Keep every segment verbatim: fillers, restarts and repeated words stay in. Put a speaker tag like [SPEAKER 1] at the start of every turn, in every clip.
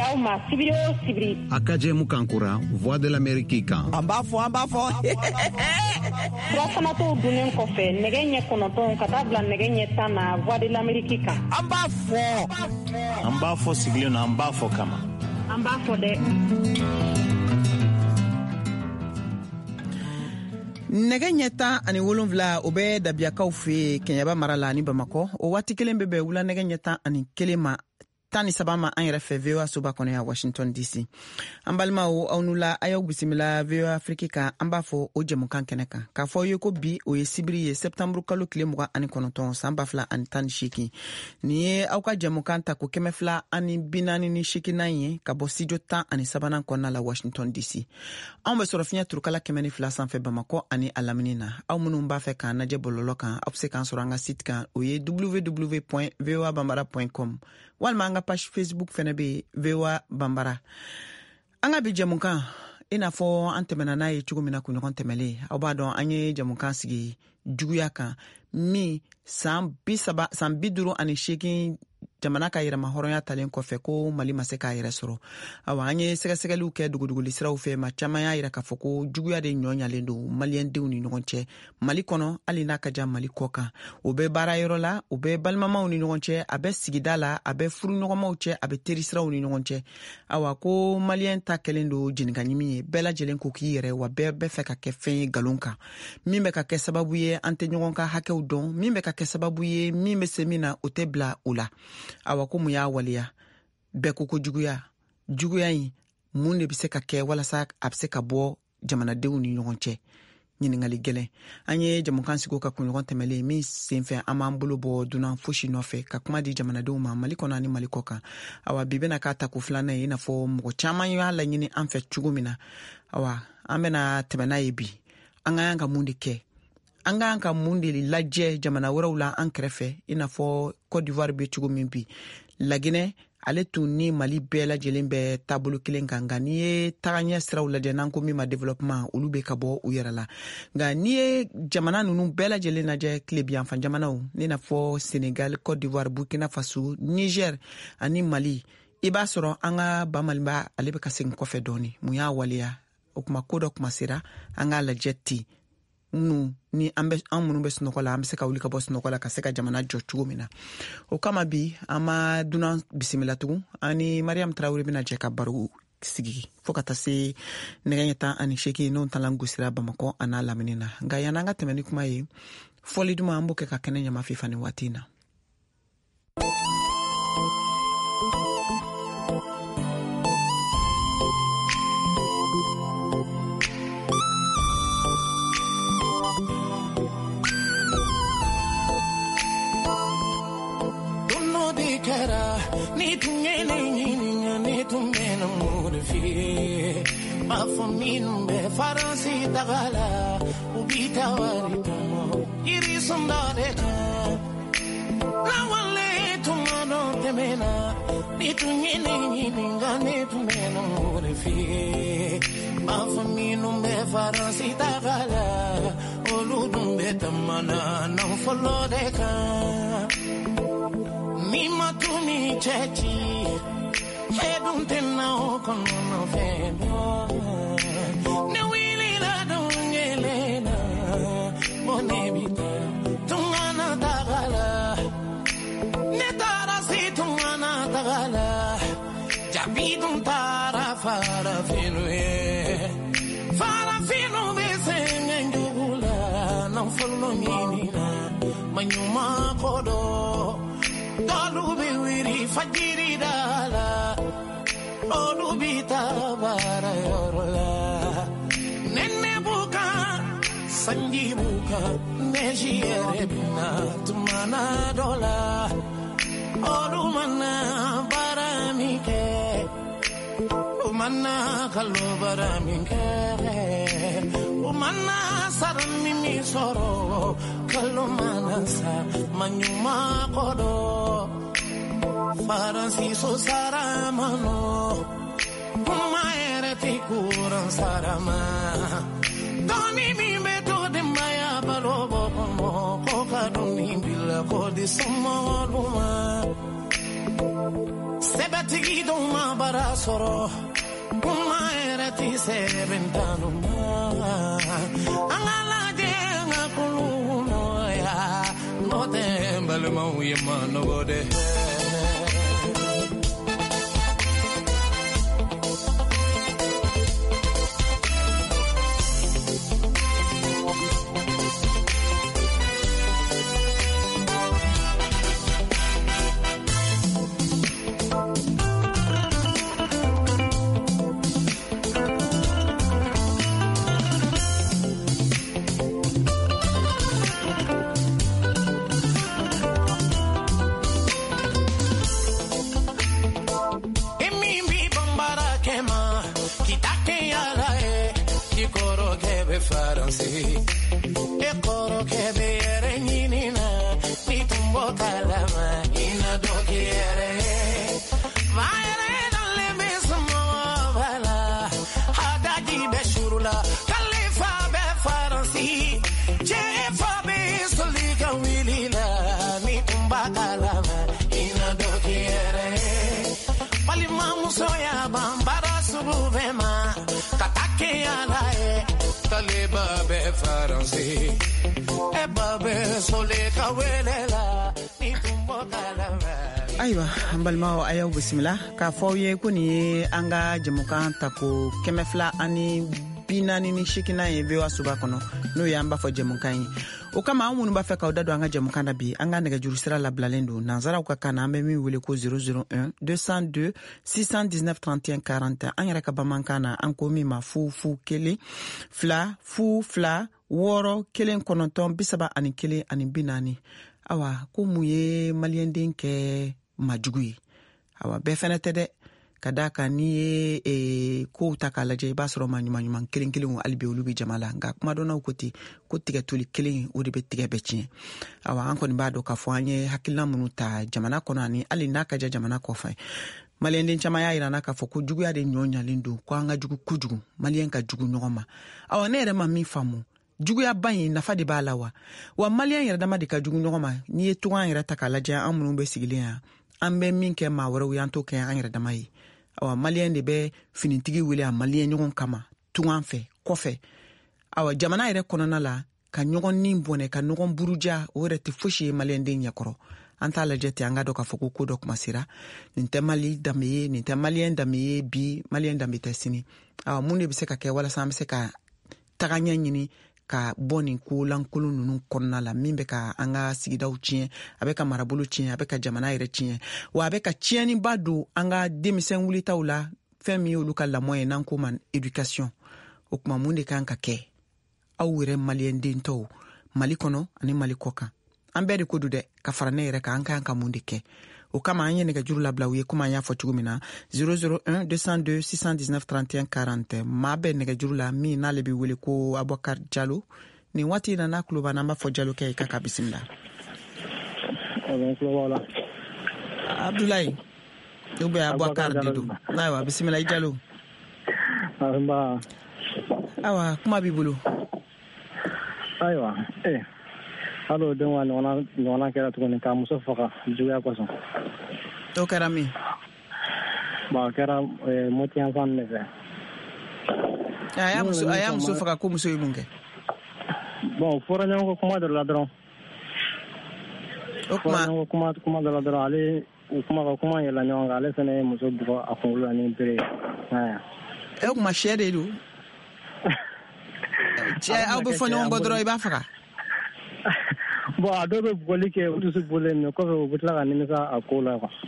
[SPEAKER 1] aw ma sibiri o sibiri
[SPEAKER 2] a ka jɛmu kan kura Voix de l'Amérique kan
[SPEAKER 3] an b'a fɔ an b'a fɔ
[SPEAKER 1] surafana t'o dunnen kɔfɛ nɛgɛ ɲɛ kɔnɔntɔn ka taa bila nɛgɛ ɲɛ tan na Voix de l'Amérique kan
[SPEAKER 3] an b'a fɔ
[SPEAKER 4] an b'a fɔ sigilen na an b'a fɔ kama
[SPEAKER 1] an b'a fɔ dɛ
[SPEAKER 5] nɛgɛ ɲɛ tan ani wolonwula o bɛ dabiyakaw fɛ Kɛɲɛba mara la ni Bamakɔ o waati kelen bɛ bɛn wula nɛgɛ ɲɛ tan ani kelen ma tan ni saba ma an yɛrɛ fɛ V O A soba kɔnɔ yan Washington D C an balimaw aw n'u la a y'aw bisimila V O A Afrique kan an b'a fɔ o jɛmukan kɛnɛ kan k'a fɔ aw ye ko bi o ye sibiri ye septembre kalo tile mugan ani kɔnɔntɔn san ba fila ani tan ni seegin nin ye aw ka jɛmukan ta ko kɛmɛ fila ani bi naani ni seeginan ye ka bɔ studio tan ani sabanan kɔnɔna la Washington D C anw bɛ sɔrɔ fiɲɛ turukala kɛmɛ ni fila sanfɛ Bamakɔ ani a lamini na aw minnu b'a fɛ k'an lajɛ bɔlɔlɔ kan aw bɛ se k'an sɔrɔ an ka site kan o ye w w w point v o a bambara point com walima an ka page Facebook fɛnɛ bɛ V O A Bambara an ka bi jɛmukan i n'a fɔ an tɛmɛna n'a ye cogo min na kunɲɔgɔn tɛmɛlen aw b'a dɔn an ye jɛmukan sigi juguya kan min san bi saba san bi duuru ani seegin jamana ka yɛrɛma hɔrɔnya talen kɔfɛ ko Mali ma se k'a yɛrɛ sɔrɔ awa an ye sɛgɛsɛgɛliw kɛ duguduguli siraw fɛ ma caman y'a yira k'a fɔ ko juguya de ɲɔɲalen don maliyɛndenw ni ɲɔgɔn cɛ Mali kɔnɔ hali n'a ka jan Mali kɔ kan o bɛ baara yɔrɔ la o bɛ balimamaw ni ɲɔgɔn cɛ a bɛ sigida la a bɛ furuɲɔgɔnmaw cɛ a bɛ teri siraw ni ɲɔgɔn cɛ awa ko maliyɛn ta kɛlen don jenika ɲimi ye bɛɛ lajɛlen ko k'i yɛrɛ wa bɛɛ bɛ fɛ ka kɛ fɛn ye galon kan min bɛ ka kɛ sababu ye an tɛ ɲɔgɔn ka hakɛw dɔn min bɛ ka kɛ sababu ye min bɛ se min na o tɛ bila o la awa ko mun y'a waliya bɛɛ ko ko juguya juguya in mun de bɛ se ka kɛ walasa a bɛ se ka bɔ jamanadenw ni ɲɔgɔn cɛ ɲiningali gɛlɛn an ye jamukan sigi ka kunɲɔgɔn tɛmɛlen min senfɛ an b'an bolo bɔ dunan fosi nɔfɛ ka kuma di jamanadenw ma Mali kɔnɔ ani Mali kɔ kan awa bi bɛna k'a ta ko filanan ye i n'a fɔ mɔgɔ caman y'a laɲini an fɛ cogo min na awa an bɛna tɛmɛ n'a ye bi an ka yan ka mun de kɛ an ka ka mun de lajɛ jamana wɛrɛw la an kɛrɛfɛ i n'a fɔ Côte d'Ivoire bɛ cogo min bi Laginɛ ale tun ni Mali bɛɛ lajɛlen bɛ taabolo kelen kan nka n'i ye tagaɲɛ siraw lajɛ n'an ko min ma développement olu bɛ ka bɔ u yɛrɛ la nka n'i ye jamana ninnu bɛɛ lajɛlen lajɛ tile bi yanfan jamanaw i n'a fɔ Sénégal, Côte d'Ivoire, Burkina Faso, Niger ani Mali i b'a sɔrɔ an ka ba Maliba ale bɛ ka segin kɔfɛ dɔɔni mun y'a waleya o kuma ko dɔ kuma sera an k'a lajɛ ten nu ni an bɛ an minnu bɛ sunɔgɔ la an bɛ se ka wuli ka bɔ sunɔgɔ la ka se ka jamana jɔ cogo min na o kama bi an ma dunan bisimila tugun ani Mariam Traoré bɛna jɛ ka baro sigi fo ka taa se nɛgɛ ɲɛ tan ani seegin n'o talan gosira Bamakɔ a n'a lamini na nka yan'an ka tɛmɛ ni kuma ye fɔli duman an b'o kɛ ka kɛnɛ ɲama fifa ni waati in na
[SPEAKER 6] Ni tu me ni ni tu me no murfi ma famino be faransi tagala ubita wari tomo iri sondade ka la wale tu no temena ni tu ni ni ni tu me no murfi ma famino be faransi tagala oludum be tamana no follow de ka Mima tu mi chechi, hedun tenna o kono no feno. Ne wili la dungele na, bonebita tungana tagala. Ne tara si tungana tagala, jabidun tara fara fino e, fara fino besenge njugula, na follow minina, manyuma kodo. Dalu be wiri fajiri dala Olu bita bara yorla Nene buka Sanji buka Neji erebina Tumana dola Olu mana bara mike Umana kalu bara mike Umana saran mimi soro Kalu mana sa Manyuma kodo Faransi so saramano Maere ti kuran sarama Doni mi meto de maya balobo pomo Koka doni bila kodi sama luma Sebatigi don ma bara soro Uma era ti sebentano ma Angala de ngakulu no ya No tembele mau ye mano bode e coro che bere ninina mi tumbo calama ina do quiere vai re dalle mesmo bala hadagi beshurula khalifa be faransi je fa be solika wilila mi tumba calama ina do quiere palima musoya bambara subuvema katake ala Taleba be faransi e babe sole kawelela ni tumbo kalama
[SPEAKER 5] aywa ambalmao ayaw bismillah ka fawye kuni anga jamukan tako kemefla ani binani ni shikina ye bewa suba kono no yamba fo jamukan o kama amunu ba fe ka odado anga jamukan na bi anga nega jurusira la blalendo nanzara ukakana ambe mi wele ko zero zero un deux cent deux six cent dix-neuf trente et un quarante anga ka bamankana anko mi ma fu fu kele fla fu fla woro kelen kononton bisaba ani kele ani binani awa ko muye malienden ke majugui awa be fenete de kadaka ni e ko takalaje basro manyuma nyuma kelen kelen albe ulubi jamala nga kuma dona ukoti ko tiga tuli kelen odi be tiga bechi awa anko ni bado ka fwanye hakilna munuta jamana konani ali naka ja jamana ko fay malien chama ya irana ka foko jugu ya de nyonya lindu kwa nga jugu kujugu malien ka jugu nyoma awa nere ma mi famu jugu ya banyi nafa de balawa wa malien yara dama de ka jugu nyoma ni etuwa yara takalaje amunu be sigilia ambe minke ma woro yanto ke an yara dama yi awa malien de be finitigi wele a malien nyogon kama tuwan fe kofe awa jamana yare konona la ka nyogon nimbone ka nyogon buruja ore te foshi malien de nyakoro anta la jete anga do ka foko ko do kuma sira ninte mali damiye ninte malien damiye bi malien damite sini awa munde bi se ka ke wala sam se ka taganya nyini ka boni ko lankulu nunu konna la mimbe ka anga sigida uchie abeka marabulu chie abeka jamana ire chie wa abeka chieni badu anga demisen wulita ula femi uluka la moyen nanko man education okuma munde kan ka ke awure malien dinto mali kono ani mali koka ambere ko dude ka farane ire ka anka anka munde ke o kama anye nega juru la blawiye kuma ya fotugumina zero zero un deux cent deux six cent dix-neuf trente et un quarante mabe nega juru la mi na lebi wele ko Abubakar Jallo ni wati na na kluba na mafo Jallo ke kaka bisimila Abdoulaye ube Abubakar didu naiwa bisimila Jallo
[SPEAKER 3] Arba
[SPEAKER 5] awa kuma bibulu
[SPEAKER 3] aywa eh Halo denwa nona nona kera tukuni ka muso faka juya kwaso.
[SPEAKER 5] To karami.
[SPEAKER 3] Ba kera moti anfan nese.
[SPEAKER 5] Aya muso aya muso faka ko muso yibunge.
[SPEAKER 3] Bon fora nyango kuma de ladron.
[SPEAKER 5] Okuma
[SPEAKER 3] nyango kuma kuma de ladron ale kuma ko kuma yela nyanga ale sene muso buko akulu ani pere. Aya.
[SPEAKER 5] E okuma shede du. Je au be fonyo mbodro iba faka.
[SPEAKER 3] Bon adobe bolike utusu bolen ko ko butla ga nimisa akola kwa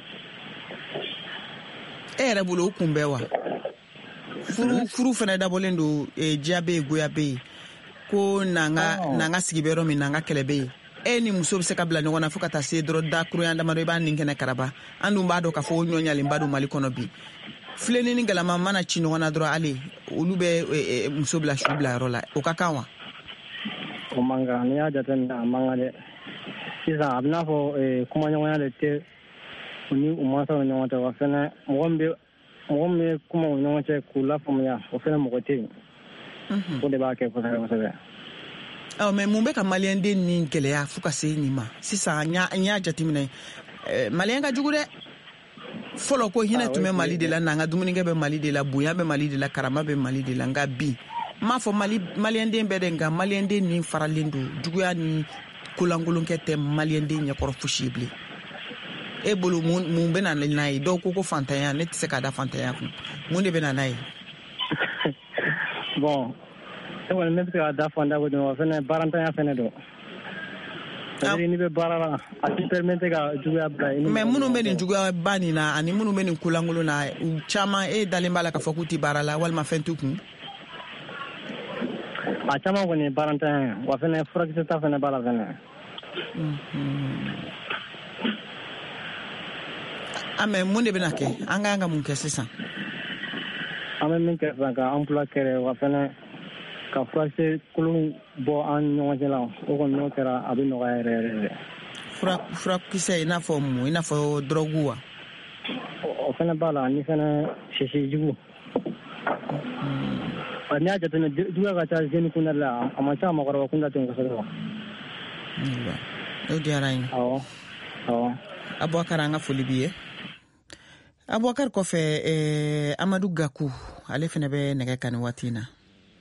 [SPEAKER 5] era bulo kumbewa furu furu fana da bolendo e jabe goyabe ko nanga oh. nanga sigibero mi nanga kelebe e ni muso se kabla ngona fuka ta se dro da kru yanda maro ba ninkene karaba andu mbado ka fo nyonya le mbado mali kono bi fleni ni ngala mama na chino wana dro ale ulube e, e, muso bla shubla rola okakawa
[SPEAKER 3] o manga ni aja tena manga de sisa abna fo e kuma nyonga de te ni umasa nyonga ta wafena mwombe mwombe kuma nyonga che kula fo ya ofena mokote mhm ko de ba ke ko sa ko sa
[SPEAKER 5] oh mais mumbe ka malien de ni nkele ya fuka se ni ma sisa nya nya jatimine malien ga jugude folo ko hinɛ tun bɛ Mali de la n'an ka dumunikɛ bɛ Mali de la bonya bɛ Mali de la karama bɛ Mali de la nka bi m'a fɔ Mali maliyɛnden bɛɛ de nka maliyɛnden ni faralen don juguya ni kolangolonkɛ tɛ maliyɛnden ɲɛkɔrɔ fosi bilen e bolo mun mun bɛ na n'a ye dɔw ko ko fantanya ne tɛ se ka da fantanya kun mun de bɛ na n'a ye
[SPEAKER 3] bon e kɔni ne bɛ se ka da fantanya ko dɔn fɛnɛ barantanya fɛnɛ don c'est-à-dire ni bɛ baara la a ti permettre ka juguya bila
[SPEAKER 5] mais minnu bɛ nin juguya ba nin na ani minnu bɛ nin kolangolo na u caman e dalen b'a la ka fɔ k'u ti baara la walima fɛn t'u kun
[SPEAKER 3] a caman kɔni barantanya wa fɛnɛ furakisɛ ta fɛnɛ b'a la fɛnɛ
[SPEAKER 5] ah mais mun de bɛna kɛ an ka an ka mun kɛ sisan
[SPEAKER 3] an bɛ min kɛ sisan ka emploi kɛrɛ wa fɛnɛ ka furakisɛ kolon bɔ an ɲɔgɔn cɛ la o kɔni n'o kɛra a bɛ nɔgɔya yɛrɛ yɛrɛ yɛrɛ
[SPEAKER 5] fura furakisɛ i n'a fɔ mun i n'a fɔ drogue wa
[SPEAKER 3] o fɛnɛ b'a la ni fɛnɛ sisijugu n'i y'a jateminɛ juguya ka ca jeune kunda la a man ca mɔgɔkɔrɔba kunda ten kosɛbɛ wa
[SPEAKER 5] o diyara n ye
[SPEAKER 3] awɔ awɔ
[SPEAKER 5] Abubakar an ka foli b'i ye Abubakar kɔfɛ eh, Amadu Gaku ale fɛnɛ bɛ nɛgɛ kan nin waati in na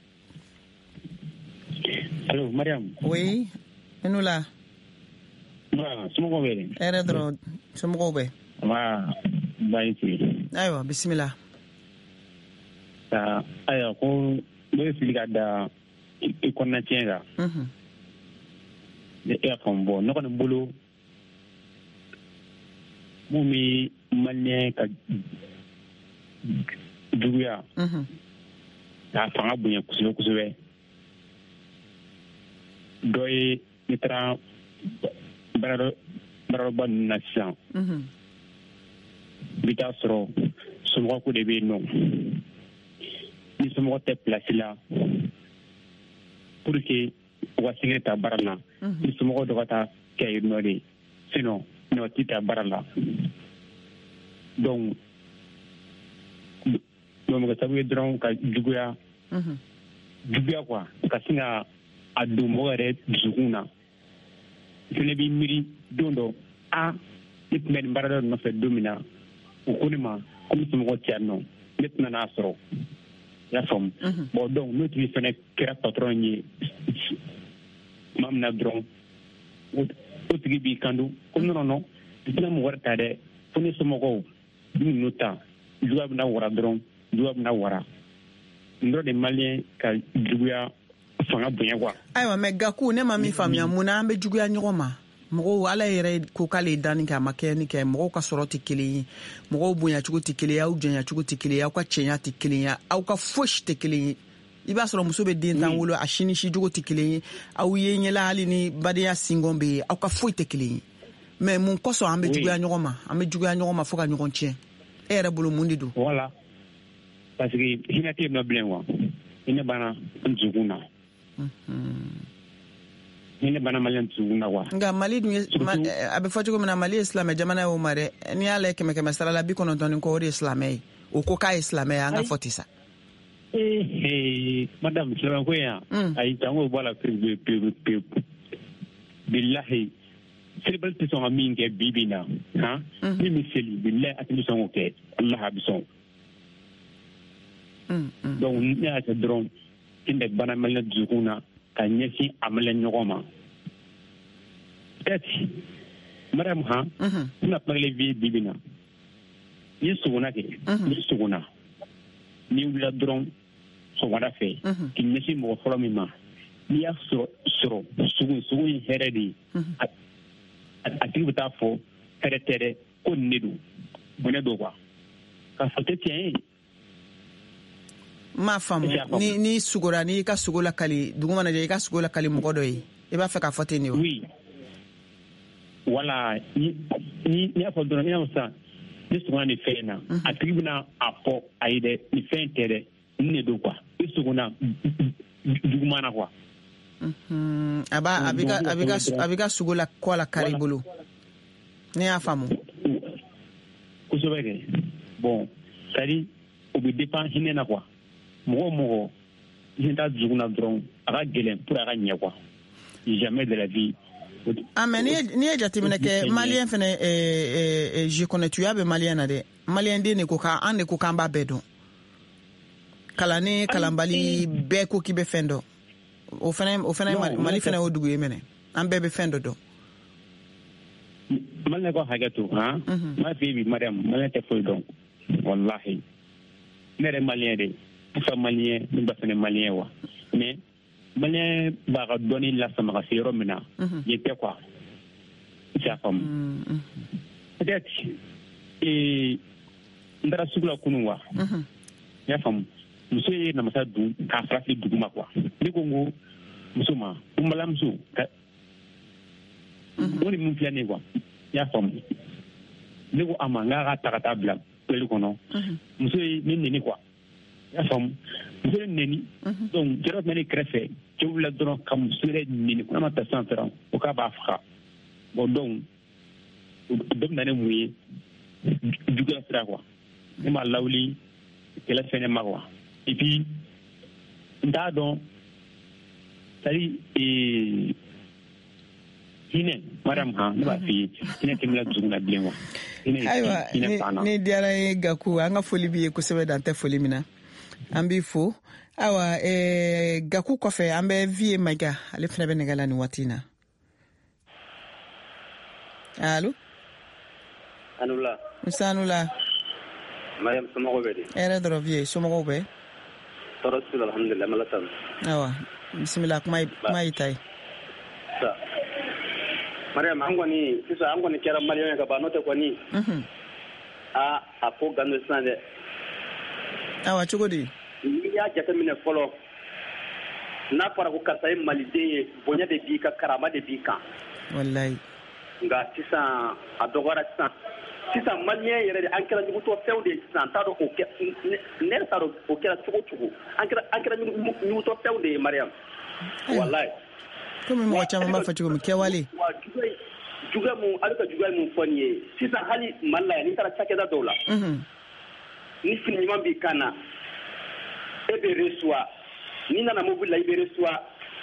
[SPEAKER 7] Allo Mariam.
[SPEAKER 5] Oui, nous là.
[SPEAKER 7] Ba, somɔgɔw bɛ di?
[SPEAKER 5] Hɛrɛ dɔrɔn, somɔgɔw bɛ.
[SPEAKER 7] Wa, bayi si.
[SPEAKER 5] Ayiwa, bisimila.
[SPEAKER 7] Ka ayiwa ko ne bɛ fili ka da i kɔnɔna tiɲɛ kan.
[SPEAKER 5] Mhm.
[SPEAKER 7] Ne y'a faamu bɔ ne kɔni bolo mun bɛ maliyɛn ka juguya.
[SPEAKER 5] Mhm.
[SPEAKER 7] K'a fanga bonya kosɛbɛ kosɛbɛ. Dɔ ye ne taara baarayɔrɔba ninnu na sisan i bɛ taa sɔrɔ somɔgɔ ko de bɛ yen nɔ ni somɔgɔ tɛ pilasi la pour que u ka se ka taa baara la ni somɔgɔ dɔ ka taa kɛ yen nɔ de sinon n'o tɛ taa baara la donc donc ka sababu ye dɔrɔn ka juguya juguya quoi ka sin ka a don mɔgɔ yɛrɛ dusukun na fɛnɛ b'i miiri don dɔ a ne tun bɛ nin baara dɔ nɔfɛ don min na o ko ne ma ko n somɔgɔ tɛ yan nɔ ne tɛna n'a sɔrɔ i y'a faamu bon donc n'o tigi fɛnɛ kɛra patron ye tuma min na dɔrɔn o tigi b'i kanto ko non non n tɛna mɔgɔ wɛrɛ ta dɛ fo ne somɔgɔw n'u n'o ta juguya bɛna wara dɔrɔn juguya bɛna wara n dɔrɔn de maliyɛn ka juguya fanga bonya quoi.
[SPEAKER 5] Ayiwa mais Gaku ne ma min faamuya mun na an bɛ juguya ɲɔgɔn ma mɔgɔw ala yɛrɛ ko k'ale danni kɛ a ma kɛ ni kɛ mɔgɔw ka sɔrɔ tɛ kelen ye mɔgɔw bonyacogo tɛ kelen ye aw janyacogo tɛ kelen ye aw ka cɛnya tɛ kelen ye aw ka fosi tɛ kelen ye i b'a sɔrɔ muso bɛ den tan wolo a si ni si jogo tɛ kelen ye aw ye ɲɛla hali ni badenya singɔn bɛ yen aw ka foyi tɛ kelen ye mais mun kosɔn an bɛ juguya ɲɔgɔn ma an bɛ juguya ɲɔgɔn ma fo ka ɲɔgɔn tiɲɛ e yɛrɛ bolo mun de don.
[SPEAKER 7] Voilà parce que hinɛ tɛ yen nɔ bilen wa hinɛ banna n dusukun na. Ni ne bana Mali dusukun na wa.
[SPEAKER 5] Nka Mali dun ye a bɛ fɔ cogo min na Mali ye silamɛ jamana ye o ma dɛ n'i y'a lajɛ kɛmɛ kɛmɛ sara la bi kɔnɔntɔn ni kɔ o de ye silamɛ ye o ko k'a ye silamɛ ye an ka fɔ ten sa.
[SPEAKER 7] Ee madame silamɛ ko yan ayi tan ko bɔ la pewu pewu pewu bilahi selibalɛ tɛ sɔn ka min kɛ bi bi na han min bɛ seli bilahi a tɛ sɔn k'o kɛ Allah a bɛ sɔn. Donc ne y'a kɛ dɔrɔn in bɛ bana Mali dusukun na ka ɲɛsin a Maliyɛn ɲɔgɔn ma peut-être madame han bɛna kumagɛlɛ vie bi bi na n'i sogona kɛ n'i sogona n'i wulila dɔrɔn sɔgɔmada fɛ k'i ɲɛsin mɔgɔ fɔlɔ min ma n'i y'a sɔrɔ sɔrɔ sogo sogo ye hɛrɛ de ye a tigi bɛ taa fɔ hɛrɛ tɛ dɛ ko nin de don bonɛ don quoi k'a fɔ tɛ tiɲɛ ye.
[SPEAKER 5] Ma faamu ni ni sugora ni ka sugo la kali dugu mana je i ka sugo la kali mɔgɔ dɔ ye i b'a fɛ k'a fɔ ten de wa.
[SPEAKER 7] Oui voilà ni ni ni a fɔ dɔrɔn i n'a fɔ sisan ni sugona nin fɛn in na a tigi bɛna a fɔ a ye dɛ nin fɛn tɛ dɛ nin de don quoi i sugona juguman na quoi.
[SPEAKER 5] a b'a a bɛ ka a bɛ ka a bɛ ka sugo la kɔ la kari bolo ne y'a faamu.
[SPEAKER 7] kosɛbɛ kɛ bon c'est à dire o bɛ dépend hinɛ na quoi. Mɔgɔ mɔgɔ hinɛ t'a dusukun na dɔrɔn a ka gɛlɛn pour a ka ɲɛ quoi jamais de la vie
[SPEAKER 5] amen ni e jatimina ke malien fene e e je connais tu abe malien na de malien de ne ko ka ande ko kamba bedo kala ni kalambali be ko kibe fendo o fene o fene mali fene o dugu yemene an be be fendo do
[SPEAKER 7] mal ne ko hagatu ha ma fi bi madam mal te fo do wallahi nere malien de fa malien ni ba fene malien wa mais malien ba ga doni la sama ga siro mina yete quoi ça comme peut-être et ndara sugula kunwa ya fam muso ye na masa du ka frafi duguma quoi ni ko ngo muso ma umbala muso ka woni mun fiane quoi ya fam ni ko amanga ga takata bla pelu kono muso ni ni quoi ya fam muso ni donc jero meni crefe ci wula dono kam sure ni ko ma ta centre o ka ba afra bon donc dum na ne muyi duga sira quoi ni ma lawli kala fene magwa et puis nda don tari e hine madam ha ba fi hine timla zugna bienwa
[SPEAKER 5] aywa ni diara gaku anga foli bi ko sebe dante foli mina ambi fo awa e gaku kofe ambe vie maga ale fene be ngala ni watina allo
[SPEAKER 8] anula
[SPEAKER 5] musanula
[SPEAKER 8] mariam somogo be
[SPEAKER 5] era drovie somogo be
[SPEAKER 8] torosul alhamdulillah malatam
[SPEAKER 5] awa bismillah mai mai tai
[SPEAKER 8] sa mariam angoni sisa angoni kera mariam ga banote ko ni
[SPEAKER 5] mhm
[SPEAKER 8] a ako gando sande
[SPEAKER 5] awa chugodi
[SPEAKER 8] ni ya jata mine folo na fara ko kasay malide bonya de bika karama de bika
[SPEAKER 5] wallahi
[SPEAKER 8] nga sisa adogora sisa sisa malien yere an kera jugu to fewde sisa tado o ke ne tado o kera chugo chugo an kera an kera jugu to fewde mariam wallahi
[SPEAKER 5] comme mo chama ma fatigo mi kewali
[SPEAKER 8] juga mu alka juga mu foniye sisa hali malla ni tara chake da dola
[SPEAKER 5] mhm
[SPEAKER 8] ni fini mambi kana ebe reswa ni na mo bula ibe reswa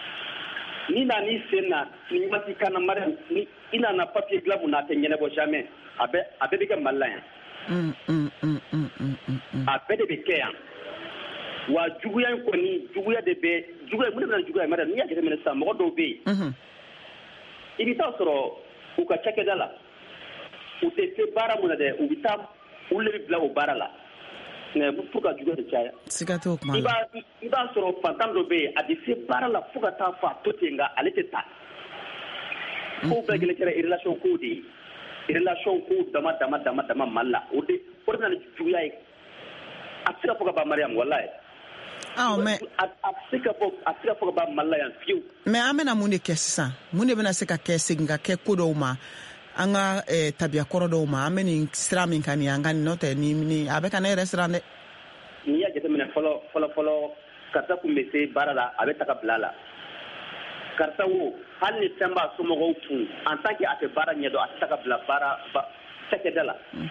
[SPEAKER 8] ni na ni sena ni mati kana mariam ni ina na papier glabu na tenyene bo jamais abe abe bega malaya
[SPEAKER 5] mm mm mm mm
[SPEAKER 8] abe de bekeya wa juguya ko ni juguya de be juguya mun na juguya mara ni ya kete mena sa mo do be
[SPEAKER 5] mhm
[SPEAKER 8] ibi ta soro u ka cheke dala u te te bara mun de u bita u le bla o bara la ne bu fuka juguya de chaya
[SPEAKER 5] sikato kuma
[SPEAKER 8] iba iba soro fantam do be a de se bara la fuka ta fa to tenga alete ta ko be gele kere relation ko de relation ko dama dama dama dama malla o de ordina juguya e asira fuka ba mariam wallahi
[SPEAKER 5] ah mais
[SPEAKER 8] asika fuka asira fuka ba malla yan fiu
[SPEAKER 5] mais amena munde kessa munde bena seka kesse nga ke kodo ma anga eh, tabia korodo ma ameni siramin kan yanga note ni ni abeka na restaurant
[SPEAKER 8] ni ya jete mena folo folo folo kata ku mese barala abeta ka blala karta wo hal ni tamba sumo go fu en tant que ate bara nyedo ataka bla bara seke dala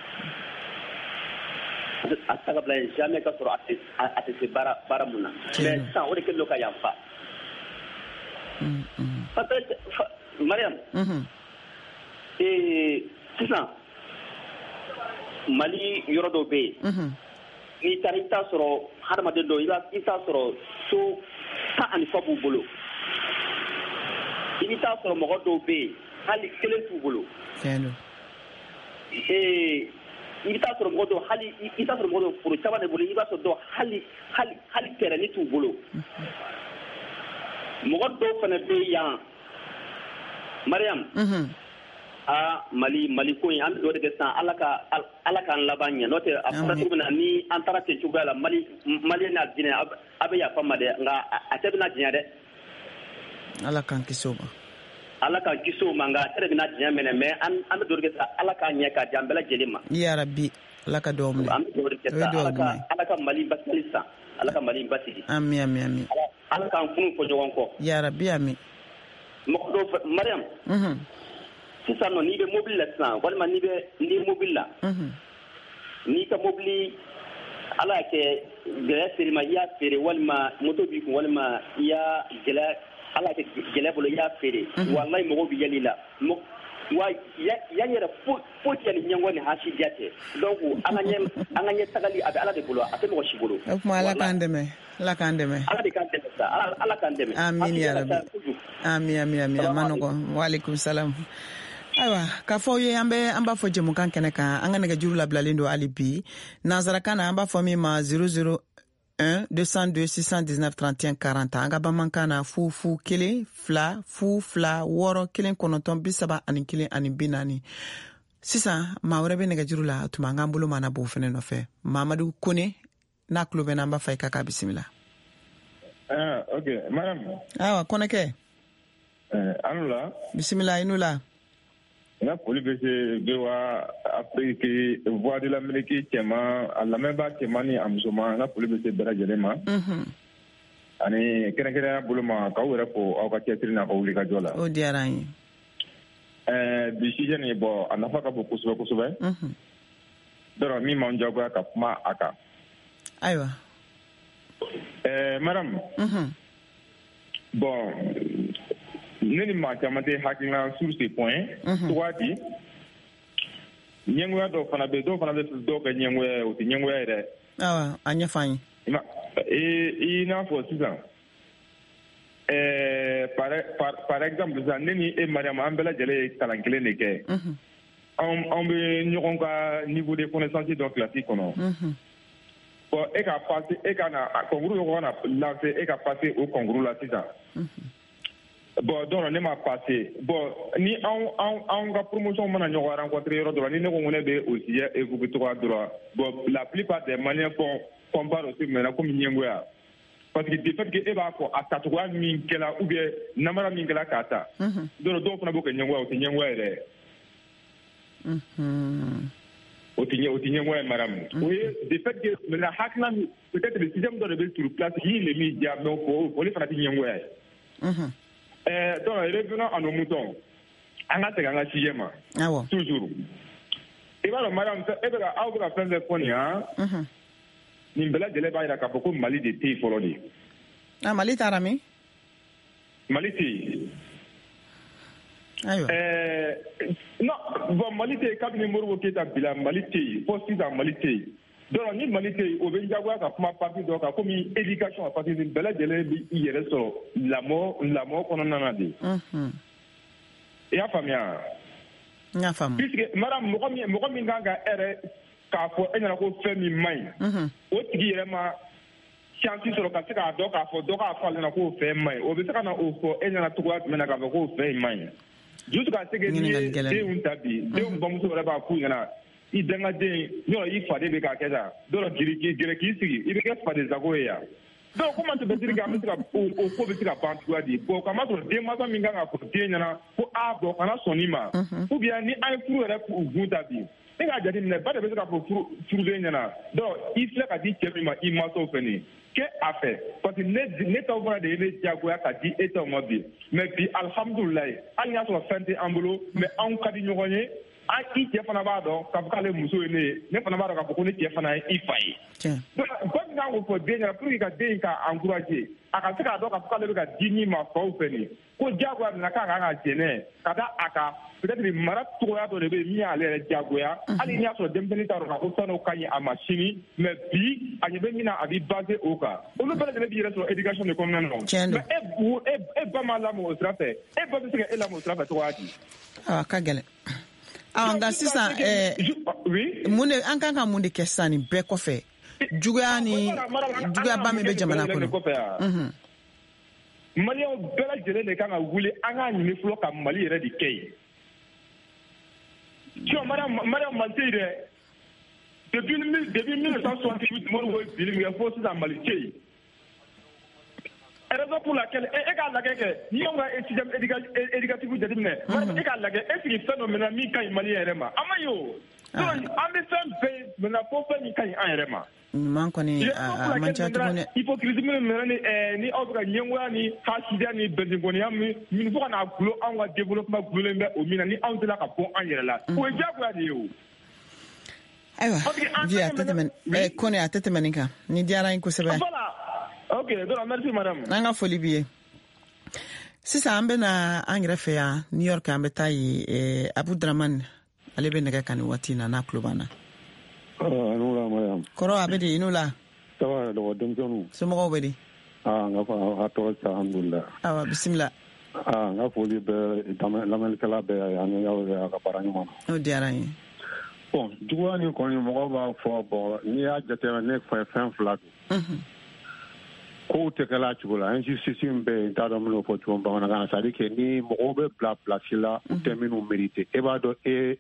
[SPEAKER 8] ataka bla jamais ka soro ate ate se bara bara muna mais ça o de ke loka yamfa
[SPEAKER 5] mm mm
[SPEAKER 8] peut-être mariam
[SPEAKER 5] mhm
[SPEAKER 8] eh sisan mali yoro do be
[SPEAKER 5] mhm
[SPEAKER 8] ni tarita soro hadama de do ila ita soro so ta ani fabu bolo i taa sɔrɔ mɔgɔ dɔw bɛ yen hali kelen t'u bolo ee i taa sɔrɔ mɔgɔ dɔw hali i taa sɔrɔ mɔgɔ dɔw foro caman de bolo i b'a sɔrɔ dɔw hali hali hali tɛrɛni t'u bolo mɔgɔ dɔw fana bɛ yan mariam aa mali mali ko in an bɛ dɔ de kɛ sisan ala ka ala k'an laban ɲɛ n'o tɛ a fɔra cogo min na ni an taara ten cogoya la mali mali n'a jinɛ a bɛ yafa ma dɛ nka a tɛ bɛna diɲɛ dɛ.
[SPEAKER 5] ala kan kiso ma
[SPEAKER 8] ala kan kiso ma nga tere bina dinya mena me an an do ke ala ka nya ka jambela jelima
[SPEAKER 5] ya rabbi ala ka do mu
[SPEAKER 8] an do ke ala ka ala ka mali basilisa ala ka mali basili
[SPEAKER 5] amin amin amin
[SPEAKER 8] ala kan funu ko jogon ko
[SPEAKER 5] ya rabbi amin
[SPEAKER 8] mo do mariam
[SPEAKER 5] mhm
[SPEAKER 8] sisa no ni be mobile la san walma ni be ni mobile la
[SPEAKER 5] mhm
[SPEAKER 8] ni ka mobile ala ke gaya sirima ya sere walma moto bi ko walma ya gela ala ke gele bolo ya fere wallahi mo bi yali la mo wa ya ya yera fo fo ti ali nyango ni hasi diate donc anga nyem anga nye tagali abi ala de bolo ate mo shibolo
[SPEAKER 5] kuma ala kandeme la kandeme
[SPEAKER 8] ala de kandeme sa ala ala kandeme
[SPEAKER 5] amin ya rabbi amin amin amin manoko wa alaikum salam aywa ka fo ye ambe amba fo jemu kan kene ka anga ne ga juru la blalindo ali bi nazara kana amba fo mi ma zéro zéro un deux cent deux six cent dix-neuf trente et un quarante anga bamankana fu fu kele fla fu fla woro kelen konoton bisaba ani kelen ani binani sisa mawre be ne ga juru la tuma ngambulo mana bo fene no fe Mamadou Kone na club namba fay kaka bismillah
[SPEAKER 9] ah okay madam
[SPEAKER 5] awa Kone ke
[SPEAKER 9] eh anula
[SPEAKER 5] bismillah inula
[SPEAKER 9] nga poli bese bewa Afrique voix de l'Amérique tema alla meba temani amsoma nga poli bese bera jelema mhm ani kene kene buluma ka wera ko aw ka tetrina ko wuli ka jola
[SPEAKER 5] o diarani
[SPEAKER 9] eh bi sijeni bo anafa ka bo kusube kusube mhm doro mi ma njago ka kuma aka
[SPEAKER 5] aywa
[SPEAKER 9] eh madam mhm bon neni ma chamate hakina sur ces points toi dit nyengwa do fana be do fana be do ka nyengwa o ti nyengwa ere
[SPEAKER 5] ah anya fany
[SPEAKER 9] ma e ina fo sisa eh par par par exemple ça neni e mariam ambela jele talankele ne ke on on be nyokon ka niveau de connaissance donc classique non bon e ka passer e ka na congrès ko na lancer e ka passer au congrès là sisa bon donc ne m'a passé bon ni en en en ga promotion mana ñoo rencontrer yoro do ni ne ko ngone be aussi et vous que trois droit bon la plupart des Maliens font comparent aussi maintenant comme ñengoya parce que de fait que e ba ko atatu wa min kala ou bien namara min kala kata donc donc na boko ñengoya o ñengoya re mhm o ti o ti ñengoya madame oui de fait que la hakna peut-être le sixième de rebelle sur place il les médias donc pour les faire ñengoya mhm Euh, donc, revenons à nos moutons. On a fait un sixième.
[SPEAKER 5] Ah bon?
[SPEAKER 9] Toujours. Et voilà, madame, et bien, à vous la fin de l'année, hein, ni bela de l'ébà, il y a beaucoup de Mali de thé, pour lui.
[SPEAKER 5] Ah, Mali tarami?
[SPEAKER 9] Mali thé.
[SPEAKER 5] Aïe.
[SPEAKER 9] Euh, non, bon, Mali thé, quand il mourut au Kéta, il a Mali thé, poste dans Mali thé. Donc, ni Mali thé, au Benjawa, à kuma partie, donc, à comme une éducation à partir de bela de l'ébà, il y a la mort, la mort qu'on en a dit. Et à famille.
[SPEAKER 5] Ya fam.
[SPEAKER 9] Puisque madame Mokomi Mokomi nganga ere ka fo enya ko femi mai. Mhm. O tigi yere ma chanti soro ka sika do ka fo do ka fa na ko fe mai. O be saka na o fo enya na tuwa mena ka ko fe mai. Jusqu'à ce que ni de un tabi, de un bamu so ba ku na. I danga de yo i fa de be ka keda. Do ro giri giri ki sigi. I be ka fa de zago ya. Donc comment tu peux dire que tu as au ko be sika ban tuwa di. Ko kama so de ma so minga ka ko de nyana ko a do kana sonima. Ou bien ni ay furu re ku gunta bi. E ga jadi ne ba de be sika ko furu furu de nyana. Donc il faut ka di chemi ma i ma so feni. Que a fait parce que ne ne ta vora de ne jago ya ka di eta mo bi. Mais bi alhamdulillah an ya so fente ambulo mais an ka di nyogone a i je fana ba do ka ka le muso ne ne fana ba do ka ko ne je fana i fai. Donc ko nga ko ko de nyana pour ka de ka encourager aka sika do ka ka le ka di ni ma fa feni. Ko jago na ka ga jene kada aka peut-être mara to ya do be mi ale jago ya ali nya so dembeni ta ro ka ko tono kanyi a machine mais bi anye be mina abi basé au cas on le parle de bi sur éducation de comme non mais e e ba mala mo trafe e ba se e la mo trafe to ati
[SPEAKER 5] ah ka gele ah nga sisa eh
[SPEAKER 9] oui
[SPEAKER 5] munde an kan kan munde kesani be ko fe juga ni juga ba me be jamana ko mhm Maliens bela jele ne kan wuli an ga nyimi flo ka Mali yere di kay tu madame madame Mantire depuis depuis mille neuf cent soixante-huit mon wo bilim ya fo dans Mali kay raison pour laquelle e ka la ke ni on va étudier éducatif de dimne e ka la ke e fi phénomène mi kan Mali yere ma amayo donc am be femme be na fo fa ni kan an yere ma man ko ni a man cha to ne
[SPEAKER 9] hypocrisie men ni ni obuga nyengwa ni hasida ni bezingoni am min fo na glo an wa développement glo mbe o mina ni an de la ka bon an yere la o jagwa de yo
[SPEAKER 5] aywa ji atatemen eh kone atatemen ka ni diara in ko sebe
[SPEAKER 9] voilà OK donc merci madame
[SPEAKER 5] nanga foli biye sisan an bena an yɛrɛ fɛ yan New York an bɛ taa ye eh, Abu Draman ale bɛ nɛgɛ kan ni waati na n'a tulo b'an na.
[SPEAKER 10] Anula Mariam.
[SPEAKER 5] Kɔrɔ a bɛ di inu la.
[SPEAKER 10] Sawa dɔgɔ denmisɛnninw.
[SPEAKER 5] Somɔgɔw bɛ di.
[SPEAKER 10] Ah n ka fɔ a tɔgɔ sa alhamdulillah.
[SPEAKER 5] Awa bisimila.
[SPEAKER 10] Ah n ka foli bɛ lamɛnnikɛla bɛɛ ani y'aw yɛrɛ ka baara ɲuman na.
[SPEAKER 5] O diyara n ye.
[SPEAKER 10] Bon juguya ni kɔni mɔgɔw b'a fɔ bɔn n'i y'a jateminɛ ne fɛ fɛn fila don. Kow tɛ kɛla cogo la injustice in bɛ yen n t'a dɔn minnu fɔ cogo bamanankan na c'est à dire que ni mɔgɔw bɛ bila place la u tɛ minnu mérité e b'a dɔn e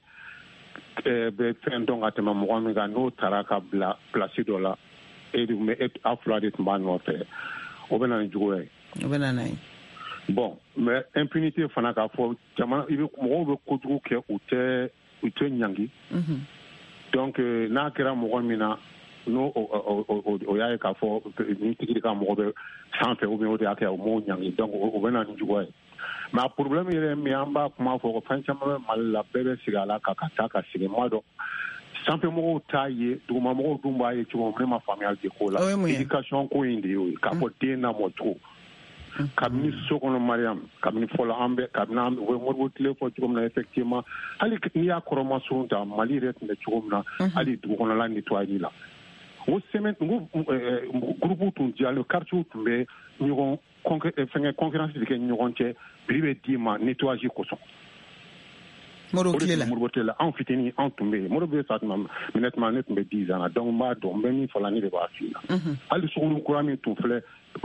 [SPEAKER 10] bɛ fɛn dɔn ka tɛmɛ mɔgɔ min kan n'o taara ka bila place dɔ la e de tun bɛ e a fila de tun b'a nɔfɛ o bɛ na ni juguya ye.
[SPEAKER 5] O bɛ na n'a ye.
[SPEAKER 10] Bon mais impunité fana k'a fɔ jamana i bɛ mɔgɔw bɛ kojugu kɛ u tɛ u tɛ ɲangi. Donc n'a kɛra mɔgɔ min na n'o o y'a ye k'a fɔ ni tigi ka mɔgɔ bɛ sanfɛ ou bien o de y'a kɛ o m'o ɲangi donc o bɛ na ni juguya ye. Mais a problème yɛrɛ min an b'a kuma fɔ ko fɛn caman bɛ Mali la bɛɛ bɛ sigi a la ka ka taa ka sigi m'a dɔn sanfɛmɔgɔw t'a ye dugumamɔgɔw dun b'a ye cogo min ne ma faamuyali de k'o la éducation ko in de y'o ye k'a fɔ den lamɔ cogo kabini so kɔnɔ Mariam kabini fɔlɔ an bɛ kabini an u bɛ Modibo tile fɔ cogo min na effectivement hali n'i y'a kɔrɔma sun ta Mali yɛrɛ tun bɛ cogo min na hali dugukɔnɔla nettoyali la o semaine n ko groupe tun jalen quartier tun bɛ ɲɔgɔn fɛngɛ concurrence de kɛ ɲɔgɔn cɛ prix bɛ d'i ma nettoyage kosɔn.
[SPEAKER 5] Modibo tile la
[SPEAKER 10] Modibo tile la anw fitinin anw tun bɛ yen Modibo bɛ sa tuma minɛtuma ne tun bɛ dix ans na donc n b'a dɔn n bɛ min fɔ la ne de b'a f'i la hali sokɔnɔ kura min tun filɛ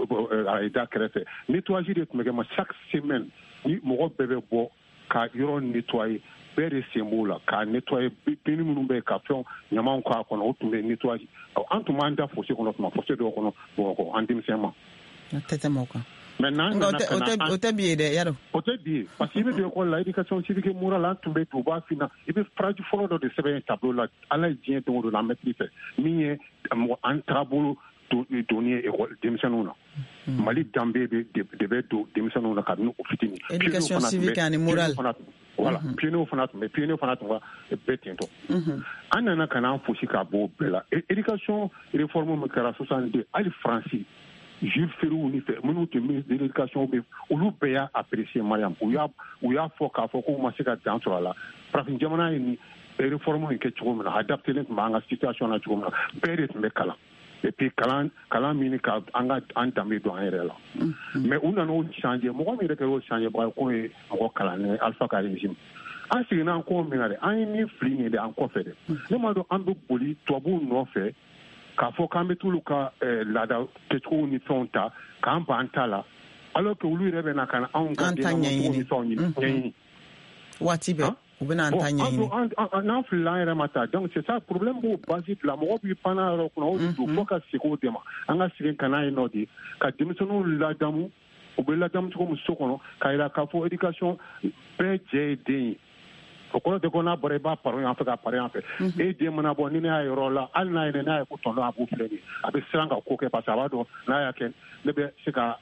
[SPEAKER 10] da kɛrɛfɛ nettoyage de tun bɛ kɛ ma chaque semaine ni mɔgɔ bɛɛ bɛ bɔ ka yɔrɔ nettoyer bɛɛ de sen b'o la k'a nettoyer peni minnu bɛ yen ka fɛn ɲamaw k'a kɔnɔ o tun bɛ nettoyage an tun b'an da fossé kɔnɔ tuma fossé dɔw kɔnɔ Bamakɔ an denmisɛnnin ma.
[SPEAKER 5] Tɛ tɛmɛ o kan.
[SPEAKER 10] Maintenant
[SPEAKER 5] o tɛ bi ye dɛ yarɔ.
[SPEAKER 10] O tɛ bi ye parce que i bɛ don école la éducation civique morale an tun bɛ to u b'a f'i na i bɛ phrase fɔlɔ dɔ de sɛbɛn tableau la ala ye diɲɛ don o don na mɛtiri fɛ min ye an taabolo donni ye école denmisɛnninw na Mali danbe de bɛ don denmisɛnninw na kabini o fitinin.
[SPEAKER 5] Éducation civique ani morale.
[SPEAKER 10] Voilà pionniers fana tun bɛ pionniers fana tun bɛ bɛɛ ten tɔ an nana ka n'an fosi ka bɔ o bɛɛ la éducation réforme min kɛra soixante-deux hali Faransi Jules Ferry ni fɛ minnu tun ministre de l'éducation bɛ olu bɛɛ y'a apprécié Mariam u y'a u y'a fɔ k'a fɔ k'u ma se ka dan sɔrɔ a la farafin jamana ye ni réforme in kɛ cogo min na adapté tun b'an ka situation na cogo min na bɛɛ de tun bɛ kalan et puis kalan kalan min ka an ka an danbe don an yɛrɛ la mais u nana o changer mɔgɔ min yɛrɛ kɛra o changer baga k'o ye mɔgɔ kalannen Alpha ka régime an seginna an k'o min na dɛ an ye min fili nin de an kɔfɛ dɛ ne m'a dɔn an bɛ boli tubabuw nɔfɛ k'a fɔ k'an bɛ t'olu ka laada kɛcogow ni fɛnw ta k'an ban ta la alors que olu yɛrɛ bɛ na ka na anw ka den lamɔcogo ni fɛnw ɲɛɲini
[SPEAKER 5] waati bɛɛ u bɛ n'an ta ɲɛɲini
[SPEAKER 10] n'an filila an yɛrɛ ma ta donc c'est ça problème b'o base de la mɔgɔ b'i pan yɔrɔ kunna o de don fo ka segin o de ma an ka segin ka n'a ye nɔ de ka denmisɛnninw ladamu u bɛ ladamu cogo min so kɔnɔ k'a jira k'a fɔ éducation bɛɛ jɛ ye den ye o kɔrɔ tɛ ko n'a bɔra i b'a paro yan fɛ ka paro yan fɛ e den mana bɔ ni ne y'a yɔrɔ la hali n'a ye n'a ye ko tɔnɔ a b'o filɛ nin a bɛ siran ka ko kɛ parce que a b'a dɔn n'a y'a kɛ ne bɛ se ka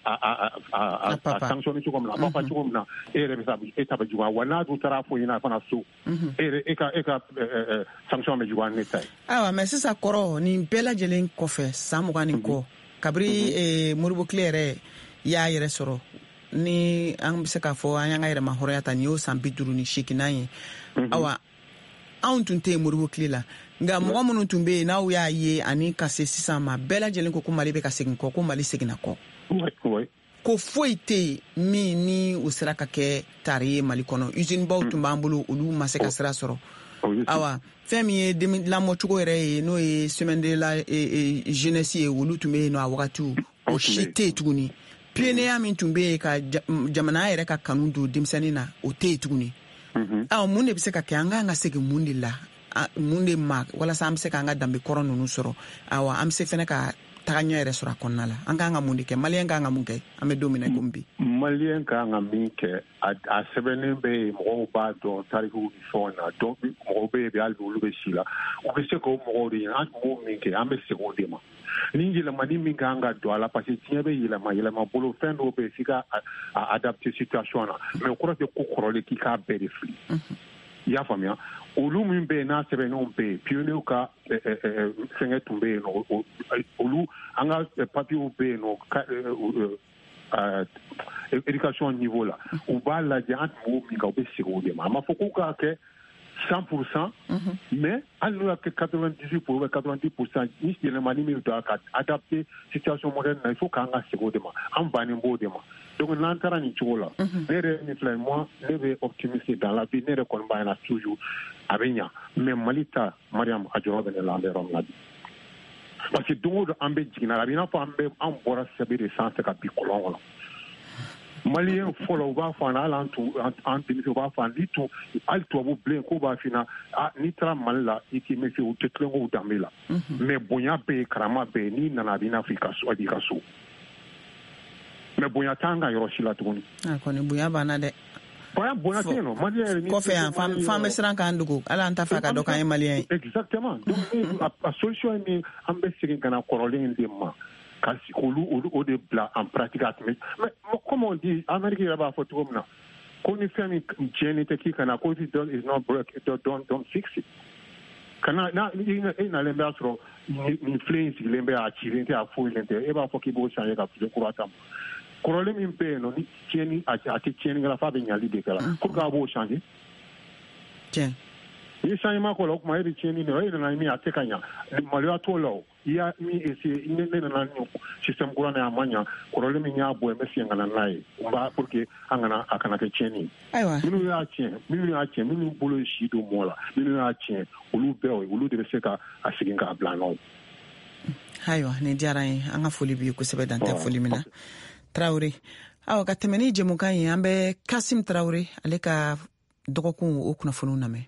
[SPEAKER 10] a sanctionner cogo min na a b'a fɔ cogo min na e yɛrɛ bɛ se e ta bɛ juguya wa n'a dun taara fɔ ɲɛna fana so e yɛrɛ e ka e ka sanction bɛ juguya ne ta ye.
[SPEAKER 5] Ayiwa mais sisan kɔrɔ nin bɛɛ lajɛlen kɔfɛ san mugan nin kɔ kabiri Modibo tile yɛrɛ y'a yɛrɛ sɔrɔ ni an bɛ se k'a fɔ an y'an ka yɛrɛma hɔrɔnya ta nin y'o san bi duuru ni seeginan ye awa anw tun tɛ yen Modibo tile la nka mɔgɔ minnu tun bɛ yen n'aw y'a ye ani ka se sisan ma bɛɛ lajɛlen ko ko Mali bɛ ka segin kɔ ko Mali seginna kɔ ko foyi tɛ yen min ni o sera ka kɛ tari ye Mali kɔnɔ usine baw tun b'an bolo olu ma se ka sira sɔrɔ awa fɛn min ye lamɔcogo yɛrɛ ye n'o ye semaine de la jeunesse ye olu tun bɛ yen nɔ a wagatiw o si tɛ yen tuguni pionnier min tun bɛ yen ka jamana yɛrɛ ka kanu don denmisɛnnin na o tɛ yen tuguni aw mun de bɛ se ka kɛ an k'an ka segin mun de la mun de ma walasa an bɛ se k'an ka danbe kɔrɔ ninnu sɔrɔ awa an bɛ se fana ka taga ɲɛ yɛrɛ sɔrɔ a kɔnɔna la an k'an ka mun de kɛ maliyɛn k'an ka mun kɛ an bɛ don min na komi bi.
[SPEAKER 10] Maliyɛn k'an ka min kɛ a sɛbɛnnen bɛ yen mɔgɔw b'a dɔn tarikiw ni fɛnw na donc mɔgɔw bɛ yen bi hali bi olu bɛ si la u bɛ se k'o mɔgɔw de ɲini an tun b'o min kɛ an bɛ segin o de ma ni yɛlɛmani min kan ka don a la parce que diɲɛ bɛ yɛlɛma yɛlɛma bolo fɛn dɔw bɛ yen f'i ka adapter situation na mais o kɔrɔ tɛ ko kɔrɔlen k'i k'a bɛɛ de fili i y'a faamuya olu min bɛ yen n'a sɛbɛnnenw bɛ yen pionniers ka fɛngɛ tun bɛ yen nɔ olu an ka papiers bɛ yen nɔ éducation niveau là u b'a lajɛ an tun b'o min kan u bɛ segin o de ma a ma fɔ k'u k'a kɛ cent pour cent mais hali n'u y'a kɛ quatre-vingt-dix-huit pour cent ou quatre-vingt-dix pour cent ni yɛlɛmani min don ka adapter situation moderne na il faut k'an ka segin o de ma an bannen b'o de ma donc n'an taara nin cogo la ne yɛrɛ min filɛ moi ne bɛ optimiste dans la vie ne yɛrɛ kɔni b'a ɲɛna toujours a bɛ ɲa mais Mali ta Mariam a jɔyɔrɔ bɛ ne la an bɛ yɔrɔ min na bi parce que don o don an bɛ jiginna a bɛ i n'a fɔ an bɛ an bɔra sɛbɛ de sanfɛ ka bi kɔlɔn kɔnɔ Maliyɛn fɔlɔ u b'a fɔ an na hali an tun an denmisɛnw u b'a fɔ an n'i tun hali tubabu bilen k'u b'a f'i na n'i taara Mali la i k'i méfier u tɛ tulonkɛw danbe la mais bonya bɛ yen karama bɛ yen n'i nana a b'i n'a fɔ i ka so i ka so mais bonya t'an ka yɔrɔ si la tuguni.
[SPEAKER 5] a kɔni bonya banna dɛ.
[SPEAKER 10] bonya bonya tɛ yen nɔ Maliyɛn yɛrɛ ni.
[SPEAKER 5] kɔfɛ yan fan bɛ siran k'an dogo hali an t'a fɛ ka dɔ k'an ye Maliyɛn ye.
[SPEAKER 10] exactement donc a solution ye min an bɛ segin ka na kɔrɔlen in de ma. Kasi olu olu o de bila en pratique a tɛmɛ mais comme on dit Amérique yɛrɛ b'a fɔ cogo min na ko ni fɛn min tiɲɛni tɛ k'i kana ko if is not broke don't don't fix it kana na e nalen bɛ a sɔrɔ nin filen in sigilen bɛ a cilen tɛ a foyilen tɛ e b'a fɔ k'i b'o changer ka filen kura ta kɔrɔlen min bɛ yen nɔ ni tiɲɛni a tɛ tiɲɛni kɛla f'a bɛ ɲali de kɛla pour que a b'o changer
[SPEAKER 5] tiɲɛ
[SPEAKER 10] ni changement ko la o kuma e bɛ tiɲɛni de e nana min a tɛ ka ɲa maloya t'o la o i y'a min essayer ne nana ni système kura na a ma ɲa kɔrɔlen min y'a bɔ n bɛ segin ka na n'a ye n b'a pour que an kana a kana kɛ tiɲɛni ye minnu y'a tiɲɛ minnu y'a tiɲɛ minnu bolo ye si don mɔ la minnu y'a tiɲɛ olu bɛɛ olu de bɛ se ka a segin k'a bila nɔ.
[SPEAKER 5] ayiwa nin diyara n ye an ka foli b'i ye kosɛbɛ dan tɛ foli min na Tarawele aw ka tɛmɛ ni jɛmukan ye an bɛ Kasim Tarawele ale ka dɔgɔkun o kunnafoniw lamɛn.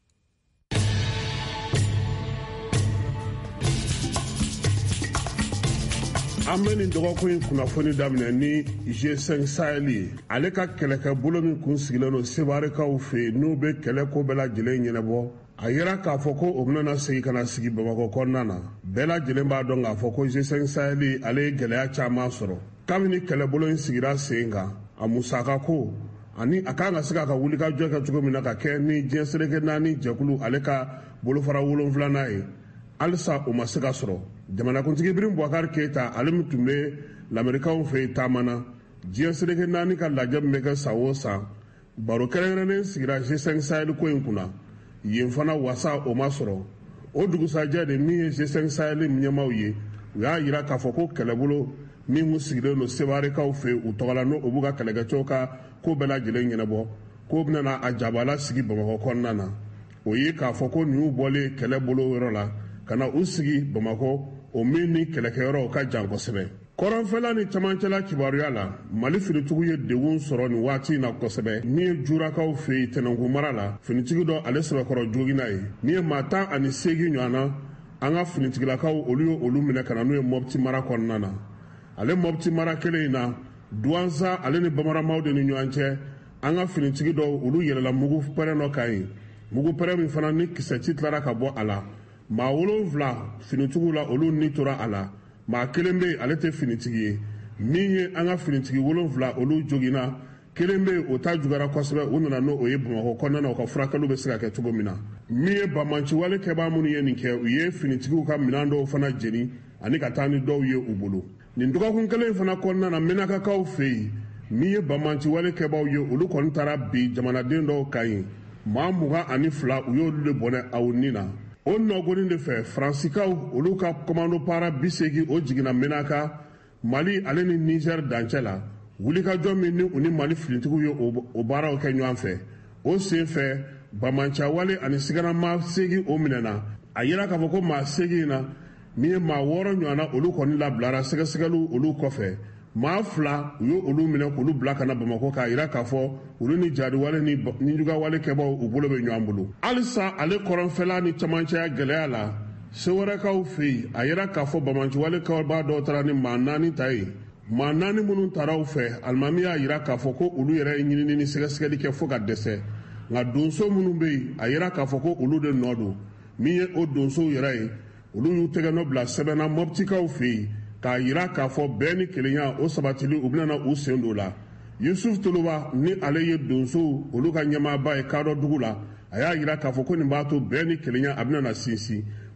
[SPEAKER 11] An bɛ nin dɔgɔkun in kunnafoni daminɛ ni G cinq Sahel ye ale ka kɛlɛkɛbolo min kun sigilen don sebaarikaw fɛ n'u bɛ kɛlɛ ko bɛɛ lajɛlen ɲɛnabɔ a yira k'a fɔ ko o bɛna segin ka na sigi Bamakɔ kɔnɔna na bɛɛ lajɛlen b'a dɔn k'a fɔ ko G cinq Sahel ale ye gɛlɛya caman sɔrɔ kabini kɛlɛbolo in sigira sen kan a musaka ko ani a kan ka se k'a ka wulikajɔ kɛ cogo min na ka kɛ ni diɲɛ seleke naani jɛkulu ale ka bolofara wolonfilanan ye halisa o ma se ka sɔrɔ jamanakuntigi Ibrahim Boubacar Keita ale min tun bɛ lamɛrikaw fɛ taama na diɲɛ seleke naani ka lajɛ min bɛ kɛ san o san baro kɛrɛnkɛrɛnnen sigira G cinq Sahel ko in kunna yen fana wasa o ma sɔrɔ o dugusajɛ de min ye G cinq Sahel ɲɛmaaw ye u y'a jira k'a fɔ ko kɛlɛbolo min kun sigilen don sebaarikaw fɛ u tɔgɔla n'o b'u ka kɛlɛkɛcɛw ka ko bɛɛ lajɛlen ɲɛnabɔ k'o bɛna a jabala sigi Bamakɔ kɔnɔna na o ye k'a fɔ ko ninnu bɔlen kɛlɛbolo yɔrɔ la ka na u sigi Bamakɔ o min ni kɛlɛkɛyɔrɔ ka jan kosɛbɛ kɔrɔnfɛla ni camancɛla kibaruya la Mali finitigiw ye degun sɔrɔ nin waati in na kosɛbɛ min ye Jurakaw fɛ yen Tɛnɛnku mara la finitigi dɔ ale sɛbɛkɔrɔ jogina ye min ye maa tan ani seegin ɲɔgɔnna an ka finitigilakaw olu ye olu minɛ ka na n'u ye Mɔpti mara kɔnɔna na ale Mɔpti mara kelen in na Duwanza ale ni Bamaramaw de ni ɲɔgɔn cɛ an ka finitigi dɔw olu yɛlɛla mugu pɛrɛn dɔ kan ye mugu pɛrɛn min fana ni kisɛci tilara ka bɔ a la maa wolonfila finitigiw la olu ni tora a la maa kelen bɛ ale tɛ finitigi ye min ye an ka finitigi wolonfila olu joginna kelen bɛ o ta jugara kosɛbɛ u nana n'o ye Bamakɔ kɔnɔna na u ka furakɛliw bɛ se ka kɛ cogo min na min ye bamanciwale kɛbaa minnu ye nin kɛ u ye finitigiw ka minɛn dɔw fana jeni ani ka taa ni dɔw ye u bolo nin dɔgɔkun kelen fana kɔnɔna na Menakakaw fɛ yen min ye bamanciwale kɛbaaw ye olu kɔni taara bi jamanaden dɔw kan ye maa mugan ani fila u y'olu de bɔnɛ aw ni na o nɔgɔnin de fɛ Faransikaw olu ka komando para bi seegin o jiginna Menaka Mali ale ni Niger dancɛ la wulikajɔ min ni u ni Mali finitigiw ye o baaraw kɛ ɲɔgɔn fɛ o sen fɛ bamanciwale ani sigarama seegin o minɛna a yira k'a fɔ ko maa seegin na min ye maa wɔɔrɔ ɲɔgɔnna olu kɔni labilara sɛgɛsɛgɛliw olu kɔfɛ maa fila u ye olu minɛ k'olu bila ka na Bamakɔ k'a yira k'a fɔ olu ni jadiwale ni ninjugawale kɛbaaw u bolo bɛ ɲɔgɔn bolo halisa ale kɔrɔnfɛla ni camancɛya gɛlɛya la sewɛrɛkaw fɛ yen a yira k'a fɔ bamanciwale kɛbaa dɔw taara ni maa naani ta ye maa naani minnu taara u fɛ alimami y'a yira k'a fɔ ko olu yɛrɛ ye ɲinini ni sɛgɛsɛgɛli kɛ fo ka dɛsɛ nka donso minnu bɛ yen a yira k'a fɔ ko olu de nɔ don min ye o donsow yɛrɛ ye olu y'u tɛgɛ nɔ bila sɛbɛnna Mɔptikaw fɛ yen k'a yira k'a fɔ bɛɛ ni kelenya o sabatili u bɛna u sen don la Yusuf Toloba ni ale ye donsow olu ka ɲɛmaaba ye kadɔ dugu la a y'a yira k'a fɔ ko nin b'a to bɛɛ ni kelenya a bɛna sinsin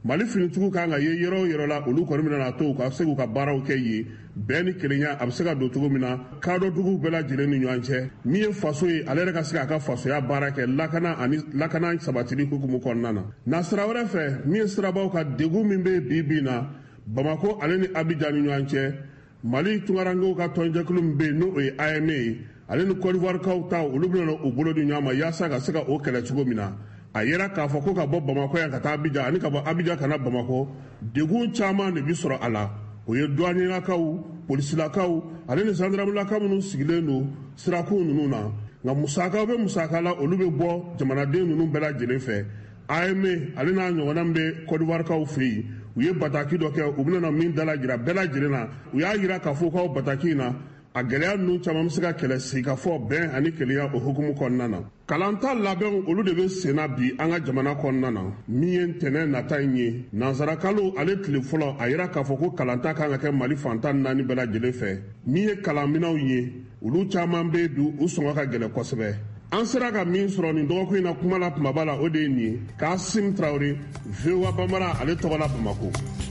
[SPEAKER 11] mali finitigiw kan ka ye yɔrɔ o yɔrɔ la olu kɔni bɛna to u ka se k'u ka baaraw kɛ yen bɛɛ ni kelenya a bɛ se ka don cogo min na kaadɔduguw bɛɛ lajɛlen ni ɲɔgɔn cɛ min ye faso ye ale yɛrɛ ka se k'a ka fasoya baara kɛ lakana ani lakana sabatili hukumu kɔnɔna na na sira wɛrɛ fɛ min ye sirabaw ka degun min bɛ bi bi na bamako ale ni abijan ni ɲɔgɔn cɛ mali tunkarankew ka tɔnjɛkulu min bɛ yen n'o ye A M A ye ale ni Côte d'Ivoire kaw ta olu bɛna u bolo di ɲɔgɔn ma yaasa ka se ka o kɛlɛ cogo min na a yera k'a fɔ ko ka bɔ Bamako yan ka taa Abijan ani ka bɔ Abijan ka na Bamako degun caman de bi sɔrɔ a la o ye douanelakaw polisilakaw ale ni gendarmelakaw minnu sigilen don sirakun ninnu na nka musakaw bɛ musaka la olu bɛ bɔ jamanaden ninnu bɛɛ lajɛlen fɛ A M A ale n'a ɲɔgɔnna min bɛ Côte d'Ivoire kaw fɛ yen u ye bataki dɔ kɛ u bɛna min dala jira bɛɛ lajɛlen na u y'a jira k'a fɔ k'aw bataki in na a gɛlɛya ninnu caman bɛ se ka kɛlɛ sigikafɔ bɛn ani kelenya o hukumu kɔnɔna na kalanta labɛnw olu de bɛ senna bi an ka jamana kɔnɔna na min ye ntɛnɛn nata in ye nansarakalo ale tile fɔlɔ a yira k'a fɔ ko kalanta kan ka kɛ mali fantan naani bɛɛ lajɛlen fɛ min ye kalanminɛw ye olu caman bɛ don u sɔngɔ ka gɛlɛ kosɛbɛ an sera ka min sɔrɔ nin dɔgɔkun in na kuma la kumaba la o de ye nin ye Kasim Traoré V O A Banbara ale tɔgɔ la Bamako.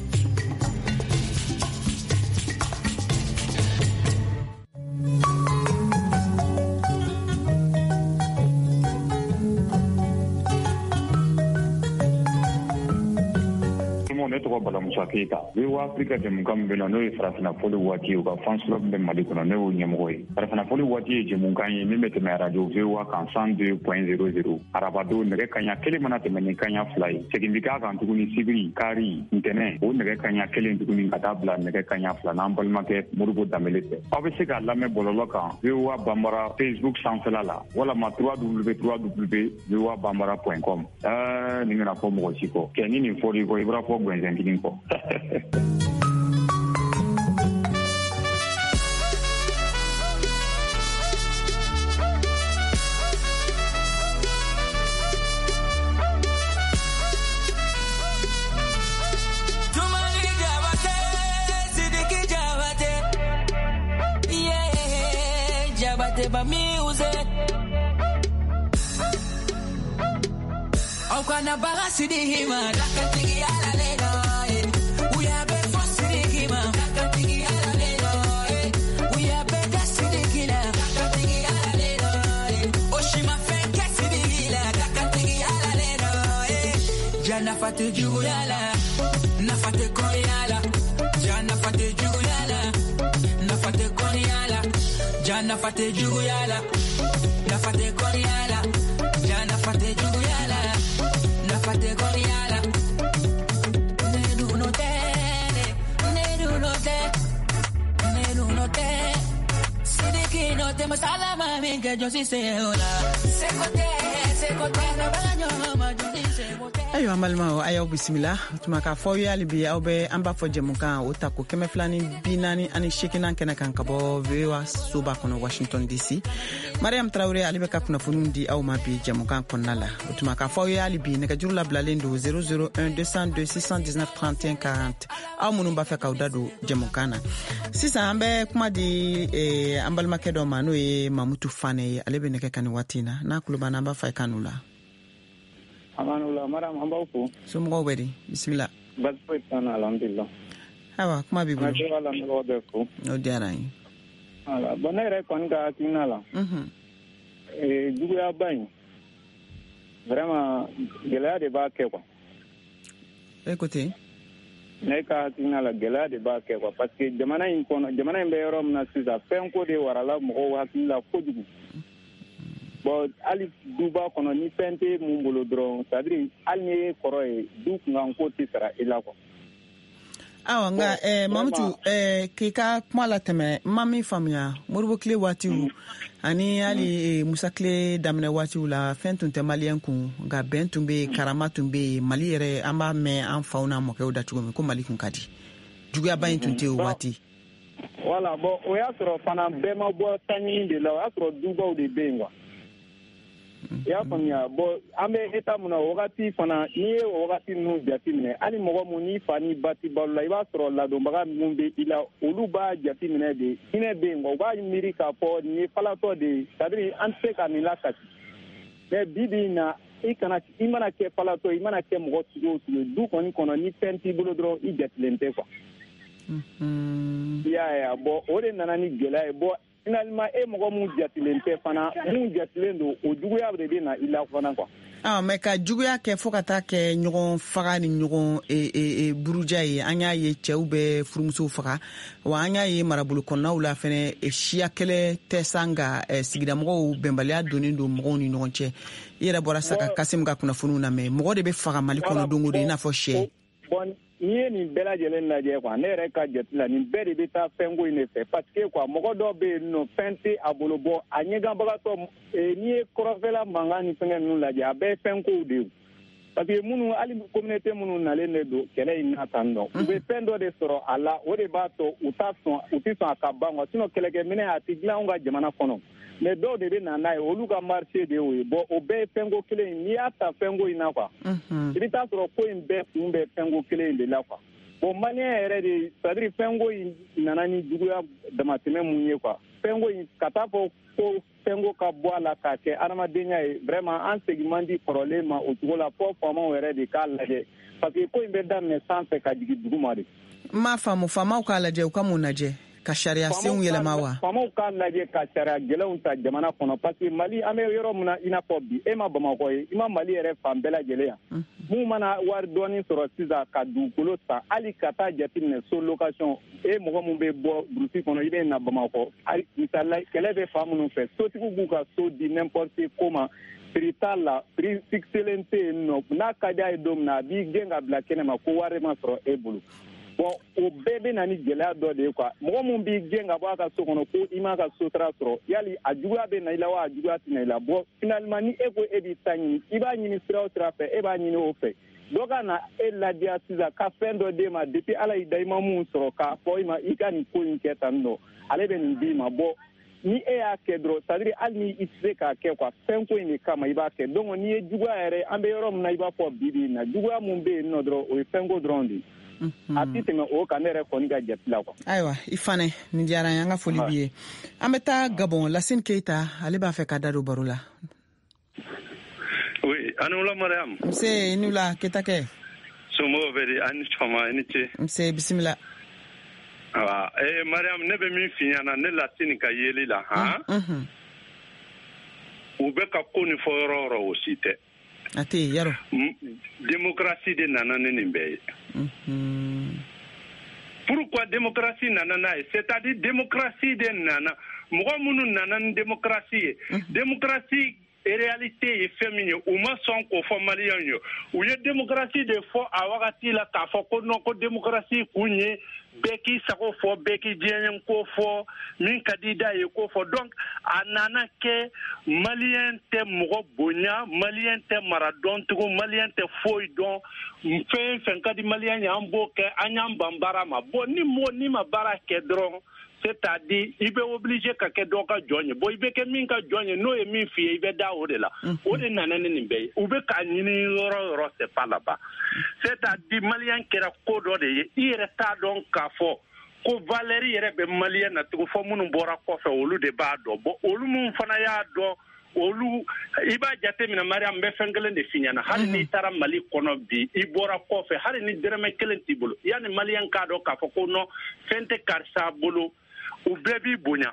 [SPEAKER 12] ne tɔgɔ Bala Musa Keyita V O A Afrika jɛmukan min bɛ na n'o ye farafinna fɔli waati ye u ka fans club bɛ Mali kɔnɔ ne y'o ɲɛmɔgɔ ye farafinna fɔli waati ye jɛmukan ye min bɛ tɛmɛ radio V O A kan cent deux point zéro zéro arabadon nɛgɛ kaɲa kelen mana tɛmɛ ni kaɲa fila ye segin bi k'a kan tuguni sibiri kari ntɛnɛn o nɛgɛ kaɲa kelen tuguni ka taa bila nɛgɛ kaɲa fila n'an balimakɛ Modibo Danbele fɛ aw bɛ se k'a lamɛn bɔlɔlɔ kan V O A Banbara Facebook sanfɛla la walama w w w point v o a banbara point com ɛɛ nin kana fɔ mɔgɔ si kɔ kɛ ni nin fɔr'i kɔ i b'a fɔ gwɛnsɛn kelen kɔ
[SPEAKER 13] Ba music au kana baga sidi hima dakatigi ala leno we have been for sidi hima dakatigi ala leno we have been sidi kila dakatigi ala leno oshima fake sidi kila dakatigi ala leno jana fatu jugula na fatu koyala jana fatu jugula na fatu koyala jana fate juguyala na fate koryala jana fate juguyala na fate koryala nedu no te nedu no te nedu no te sidiki no te masala mami que yo sí sé hola sekote sekote na banyo majuni sekote
[SPEAKER 5] ayo amalma o ayo bismillah tuma ka fo yali bi aw be amba fo jemukan o ta ko keme flani binani ani shekinan kana kan ka bo V O A suba kono Washington D C Mariam Traoré ali be ka kuna funundi aw ma bi jemukan konnala tuma ka fo yali bi ne ka jurula blalendo zéro zéro un deux zéro deux six un neuf trente et un quarante aw munum ba fe ka udado jemukana sisa ambe kuma di e ambal makedo mano e Mamutu Fane ali be ne ka kan watina na kulubana ba fa kanula
[SPEAKER 3] amanula maram ambauko
[SPEAKER 5] sumgo bedi bismillah
[SPEAKER 3] baspo tana alhamdulillah
[SPEAKER 5] hawa kuma bibu
[SPEAKER 3] na wala ngo beko
[SPEAKER 5] no diarai
[SPEAKER 3] ala bonere kon ga kinala
[SPEAKER 5] mhm
[SPEAKER 3] e dugu ya ban vraiment gela de ba ke quoi
[SPEAKER 5] écoutez
[SPEAKER 3] ne ka kinala gela de ba ke quoi parce que jamana in kono jamana in be rom na sisa penko de warala mo hakila kojugu bon ali duba kono ni pente mun bolo dron c'est-à-dire ali ni koro e du ngan ko ti sara ila ko
[SPEAKER 5] awa nga eh Mamutu eh kika kuma la teme mami famia Modibo kle wati u ani ali Musa kle damne wati u la fentun te malien kun ga bentum be karamatun be mali yere amba me an fauna mo ke odatu go ko mali kun kadi jugu ya bayin tunte wati
[SPEAKER 3] wala bo o ya soro fana be ma bo tani de la ya soro duba u de bengwa ya fanya bo ambe eta muna wakati fana ni wakati nu jati mine ani mogo mu ni fani bati balula iba soro la do baga mumbe ila oluba jati mine de ine be ngo ba miri ka po ni fala to de sadri ante ka ni la kati be bibi na
[SPEAKER 14] i kana i mana kɛ falatɔ i mana kɛ mɔgɔ sugu o sugu du kɔni kɔnɔ ni fɛn t'i bolo dɔrɔn i jatilen tɛ quoi i y'a ye bɔn o de nana ni gɛlɛya ye bɔn finalement e mɔgɔ mun jatilen tɛ fana mun jatilen don o juguya de bɛ na i la fana quoi.
[SPEAKER 5] Ah, mais ka juguya kɛ fo ka taa kɛ ɲɔgɔn faga ni ɲɔgɔn e e e buruja ye an y'a ye cɛw bɛ furumusow faga wa an y'a ye marabolo kɔnɔnaw la fɛnɛ siya kɛlɛ tɛ san ka sigida mɔgɔw bɛnbaliya donnen don mɔgɔw ni ɲɔgɔn cɛ i yɛrɛ bɔra sa ka Kasim ka kunnafoniw lamɛn mɔgɔ de bɛ faga Mali kɔnɔ don o don i n'a fɔ sɛ.
[SPEAKER 14] Bon n'i ye nin bɛɛ lajɛlen lajɛ quoi ne yɛrɛ ka jate la nin bɛɛ de bɛ taa fɛnko in de fɛ parce que quoi mɔgɔ dɔw bɛ yen nɔ fɛn tɛ a bolo bɔ a ɲɛganbagatɔ n'i ye kɔrɔfɛla mankan ni fɛngɛ ninnu lajɛ a bɛɛ ye fɛnkow de ye parce que minnu hali communauté minnu nalen de don kɛlɛ in na tan nɔ u bɛ fɛn dɔ de sɔrɔ a la o de b'a to u t'a sɔn u tɛ sɔn a ka ban quoi sinon kɛlɛkɛminɛ a tɛ dilan anw ka jamana kɔnɔ mais dɔw de bɛ na n'a ye olu ka marché de y'o ye bon o bɛɛ ye fɛnko kelen in n'i y'a ta fɛnko in na quoi i bɛ taa sɔrɔ ko in bɛɛ kun bɛ fɛnko kelen in de la quoi bon maliyɛn yɛrɛ de c'est à dire fɛnko in nana ni juguya damatɛmɛ mun ye quoi fɛnko in ka taa fɔ ko fɛnko ka bɔ a la k'a kɛ adamadenya ye vraiment an segin man di kɔrɔlen ma o cogo la fɔ faamaw yɛrɛ de k'a lajɛ parce que ko in bɛ daminɛ sanfɛ ka jigin duguma de.
[SPEAKER 5] n m'a faamu faamaw k'a lajɛ u ka mun lajɛ ka sariya senw yɛlɛma wa.
[SPEAKER 14] faamaw k'a lajɛ ka sariya gɛlɛnw ta jamana kɔnɔ parce que Mali an bɛ yɔrɔ min na i n'a fɔ bi e ma Bamakɔ ye i ma Mali yɛrɛ fan bɛɛ lajɛlen yan mun mana wari dɔɔni sɔrɔ sisan ka dugukolo san hali ka taa jateminɛ so location e mɔgɔ min bɛ bɔ burusi kɔnɔ i bɛ na Bamakɔ hali misali kɛlɛ bɛ fan minnu fɛ sotigiw b'u ka so di n'importe comment prix t'a la prix fixelen tɛ yen nɔ n'a ka di a ye don min na a b'i gɛn ka bila kɛnɛ ma ko wari ma sɔrɔ e bolo. Bon o bɛɛ bɛ na ni gɛlɛya dɔ de ye quoi mɔgɔ min b'i gɛn ka bɔ a ka so kɔnɔ ko i m'a ka sotara sɔrɔ yali a juguya bɛ na i la wa a juguya tɛ na i la bon finalement ni e ko e b'i ta ɲini i b'a ɲini sira o sira fɛ e b'a ɲini o fɛ dɔ ka na e ladiya sisan ka fɛn dɔ d'e ma depuis ala y'i da i ma mun sɔrɔ k'a fɔ i ma i ka nin ko in kɛ tan nɔ ale bɛ nin d'i ma bon ni e y'a kɛ dɔrɔn c'est à dire hali ni i tɛ se k'a kɛ quoi fɛn ko in de kama i b'a kɛ donc n'i ye juguya yɛrɛ an bɛ yɔrɔ min na i b'a fɔ bi bi in na juguya min bɛ yen nɔ dɔrɔn o ye fɛn ko dɔrɔn de ye. a ti tɛmɛ o kan ne yɛrɛ kɔni ka jate la quoi.
[SPEAKER 5] Ayiwa i fana nin diyara an ye an ka foli b'i ye an bɛ taa Gabon Lasine Keita ale b'a fɛ ka da don baro la.
[SPEAKER 15] Oui ani wula Mariam.
[SPEAKER 5] nse i ni wula Keita kɛ.
[SPEAKER 15] somɔgɔw bɛ di ani sɔgɔma i ni ce.
[SPEAKER 5] nse bisimila.
[SPEAKER 15] awa ee Mariam ne bɛ min f'i ɲɛna ne Lasine ka yeli la han. u bɛ ka ko nin fɔ yɔrɔ o yɔrɔ o si tɛ.
[SPEAKER 5] a tɛ yen yarɔ.
[SPEAKER 15] démocratie de nana ni nin bɛɛ ye. pourquoi démocratie nana n'a ye c'est-à-dire démocratie de nana mɔgɔ minnu nana ni démocratie ye démocratie réalité ye fɛn min ye u ma sɔn k'o fɔ maliyɛnw ye u ye démocratie de fɔ a wagati la k'a fɔ ko non ko démocratie kun ye bɛɛ k'i sago fɔ bɛɛ k'i diɲɛ ko fɔ min ka di da ye ko fɔ donc a nana kɛ maliyɛn tɛ mɔgɔ bonya maliyɛn tɛ mara dɔn tugun maliyɛn tɛ foyi dɔn fɛn fɛn ka di maliyɛn ye an b'o kɛ an y'an ban baara ma bon ni mɔgɔ ni ma baara kɛ dɔrɔn c'est-à-dire i bɛ obligé ka kɛ dɔ ka jɔn ye bon i bɛ kɛ min ka jɔn ye n'o ye min f'i ye i bɛ da o de la o de nana ni nin bɛɛ ye u bɛ k'a ɲini yɔrɔ yɔrɔ c'est pas là-bas c'est-à-dire maliyɛn kɛra ko dɔ de ye i yɛrɛ t'a dɔn k'a fɔ ko valeur yɛrɛ bɛ maliyɛn na tugun fɔ minnu bɔra kɔfɛ olu de b'a dɔn bon olu min fana y'a dɔn olu i b'a jate minɛ Mariam bɛ fɛn kelen de f'i ɲɛna hali n'i taara Mali kɔnɔ bi i bɔra kɔfɛ hali ni dɛrɛmɛ kelen t'i bolo yanni maliyɛn k'a dɔn k'a fɔ ko non fɛn tɛ karisa bolo u bɛɛ b'i bonya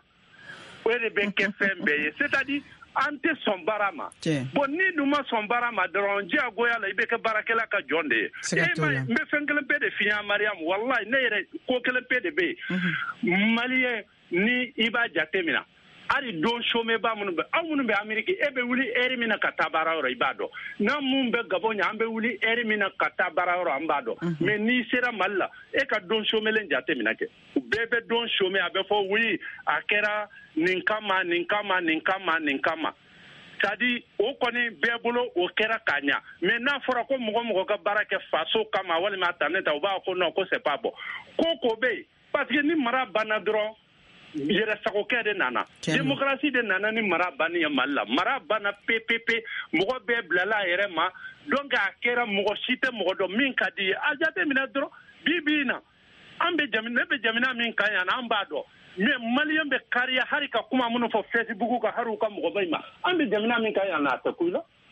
[SPEAKER 15] o de bɛ kɛ fɛn bɛɛ ye c'est-à-dire an tɛ sɔn baara ma bon ni dun ma sɔn baara ma dɔrɔn diyagoya la i bɛ kɛ baarakɛla ka jɔn de ye n bɛ fɛn kelen pe de f'i ɲɛna Mariam wallahi ne yɛrɛ ko kelen pe de bɛ yen maliyɛn ni i b'a jate minɛ hali don chômeur minnu bɛ aw minnu bɛ Amérique e bɛ wuli heure min na ka taa baara yɔrɔ i b'a dɔn n'an minnu bɛ Gabon ɲɛ an bɛ wuli heure min na ka taa baara yɔrɔ an b'a dɔn mais n'i sera Mali la e ka don chômeur jate minɛ kɛ u bɛɛ bɛ don chômeur a bɛ fɔ oui a kɛra nin kama nin kama nin kama nin kama c'est-à-dire o kɔni bɛɛ bolo o kɛra k'a ɲa mais n'a fɔra ko mɔgɔ mɔgɔ ka baara kɛ faso kama walima ta ne ta u b'a fɔ ko non ko c'est pas bon ko ko bɛ yen parce que ni mara banna dɔrɔn yɛrɛ sagokɛ de nana démocratie de nana ni mara banni ye Mali la mara banna pepepe mɔgɔ bɛɛ bilala a yɛrɛ ma donc a kɛra mɔgɔ si tɛ mɔgɔ dɔn min ka di ye a jate minɛ dɔrɔn bi bi in na an bɛ jamana ne bɛ jamana min kan yan an b'a dɔn mais maliyɛn bɛ kariya hali ka kuma minnu fɔ Facebook ka hali u ka mɔgɔ bɛ ma an bɛ jamana min kan yan a tɛ ku la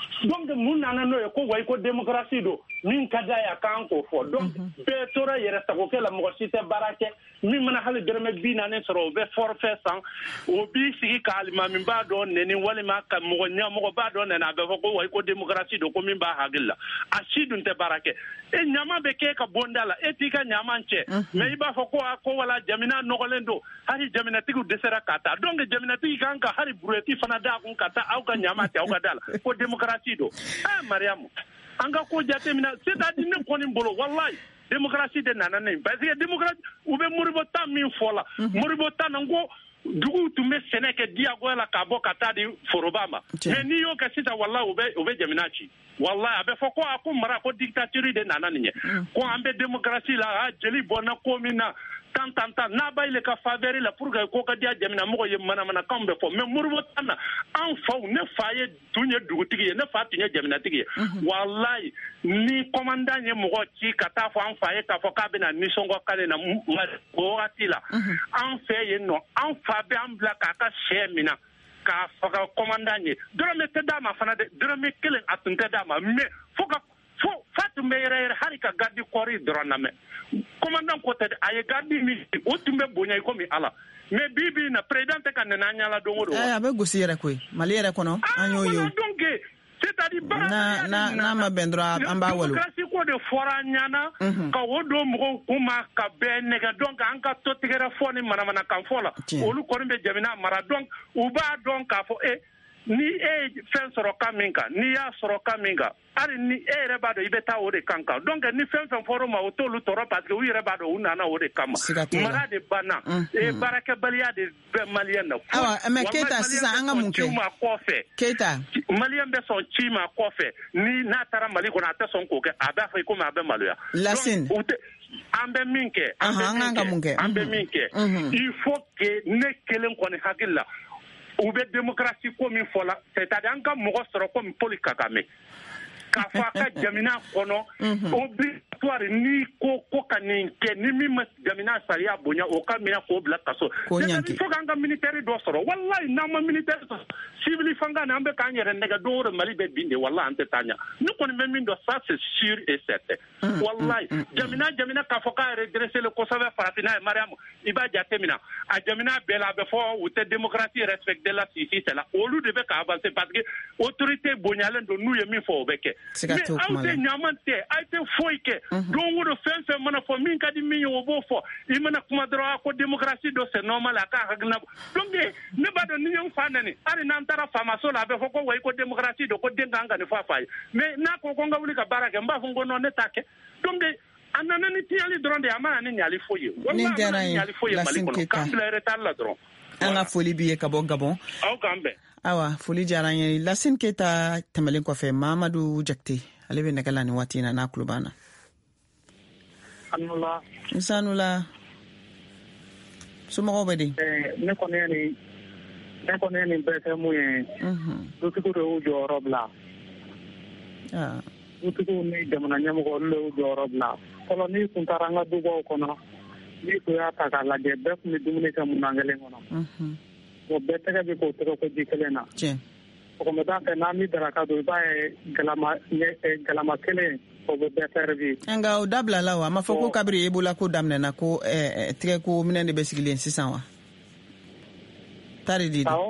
[SPEAKER 15] donc mun nana no ye ko way ko démocratie do min kada ya kan ko fo donc be tora yere tago ke la mo site barake min mana hal derme bi nanen soro be forfait sans o bi sigi kalima min ba do neni wali ma ka mo nya mo ba do nena be ko way ko démocratie do ko min ba hagilla asidun te barake e nyama be ke ka bondala e tika nyama nche me iba fo ko ko wala jamina nogolendo hari jamina tigu desera kata donc jamina tigi kan ka hari bureti fana da kun kata au ka nyama te au ka dala ko démocratie do ah mariam anga ko jate mina c'est-à-dire ne koni bolo wallahi démocratie de nana ne parce que démocratie ou be moribo tam min fola moribo tan ngo dugu tumbe seneke dia go la kabo kata di forobama mais ni yo ka sita wallahi ube ube jaminachi wallahi abe foko ako mara ko dictature de nana ne ko ambe démocratie la jeli bona ko mina tan tan tan na bayle ka favori la pour ko ka dia jamina mo ye mana mana kambe fo mais murbo tan en fa ne faye tunye dugutigi ne fa tunye jamina tigi wallahi ni commandant ye mo ci kata fo en faye ka fo ka bena ni songo kale na mo atila en faye no en fa be en bla ka ka shemina ka fa commandant ye drome te dama fana de drome kelen atunte dama mais fo ka fo fatu meere hari ka gardi kori drona me commandant ko te ay gardi mi o tumbe bonya ko mi ala mais bibi na président ka na nyala do ngodo
[SPEAKER 5] eh abe gusira ko mali yere kono anyo yo
[SPEAKER 15] donc c'est-à-dire
[SPEAKER 5] na na na ma bendra amba walu
[SPEAKER 15] démocratie ko de fora nyana ka wodo mo kuma ka benega donc anka to tigera foni mana mana kan fola olu ko be jamina mara donc uba donc ka fo e ni e fen soro kaminga ni ya soro kaminga ari ni e reba do ibeta o de kanka donc ni fen fen forum ma otolu toro parce que wi reba do una na o de kama mara de bana e baraka balia de malien na
[SPEAKER 5] awa me keta sisa anga munke
[SPEAKER 15] ma kofe
[SPEAKER 5] keta
[SPEAKER 15] malien be son chima kofe ni na tara mali ko na ta son ko ke aba fa ko ma be maluya
[SPEAKER 5] lasin
[SPEAKER 15] ambe minke
[SPEAKER 5] anga munke
[SPEAKER 15] ambe minke il faut que ne kelen ko ni hakilla ou be démocratie comme il faut là c'est-à-dire en cas mo soro comme Paul Kagame ka fa ka jamina kono obligatoire ni ko ko kaninke ni mi mas jamina saria bonya o ka mina ko bla kaso il faut ganga militaire do soro wallahi na ma militaire civil fanga na ambe ka nyere ndega do ro mali be binde wallahi ante tanya ni ko ni min do ça c'est sûr et certain wallahi jamina jamina ka fa ka redresser le Kosovo faratina mariam iba jatemina a jamina bela be fo ou te démocratie respecter la ici c'est là au lieu de ka avancer parce que autorité bonyalen do nous yemi fo beke mais aute nyamante aite foike don wodo fen fen mana fo min kadi min yo bo fo i mana kuma droit ko démocratie do c'est normal aka hagna donc ne ba do ni nyam fanani ari nan tara fama so la be fo ko way ko démocratie do ko denga ngani fa fay mais na ko ko ngawli ka baraka mba fo ngono ne take donc anana ni tiali dronde amana ni nyali foye wallahi nyali foye maliko kamble retal la dron
[SPEAKER 5] anga foli biye ka bon gabon
[SPEAKER 15] aw kambe
[SPEAKER 5] awa foli jaranye Lassine Keita tamalen ko fe Mamadou Jakte alebe nakala ni watina na klubana
[SPEAKER 14] anula
[SPEAKER 5] insanula sumo bedi
[SPEAKER 14] eh ne koné ni ne koné ni bete muye mhm do ko do jo robla ah do ko ni jamana nyamo ko lo jo robla kolo ni kun taranga du go kono ni ko ya ta kala de bef ni dumuni ka munangale ngono mhm o bete ka ko to ko dikele na
[SPEAKER 5] che
[SPEAKER 14] ko me da na mi dara ka do ba e galama ne e galama kele ko be bete revi
[SPEAKER 5] anga o dabla lawa mafoko kabri ebula ko damne na ko e tre ko minene be sigilien sisan wa tari di
[SPEAKER 14] taw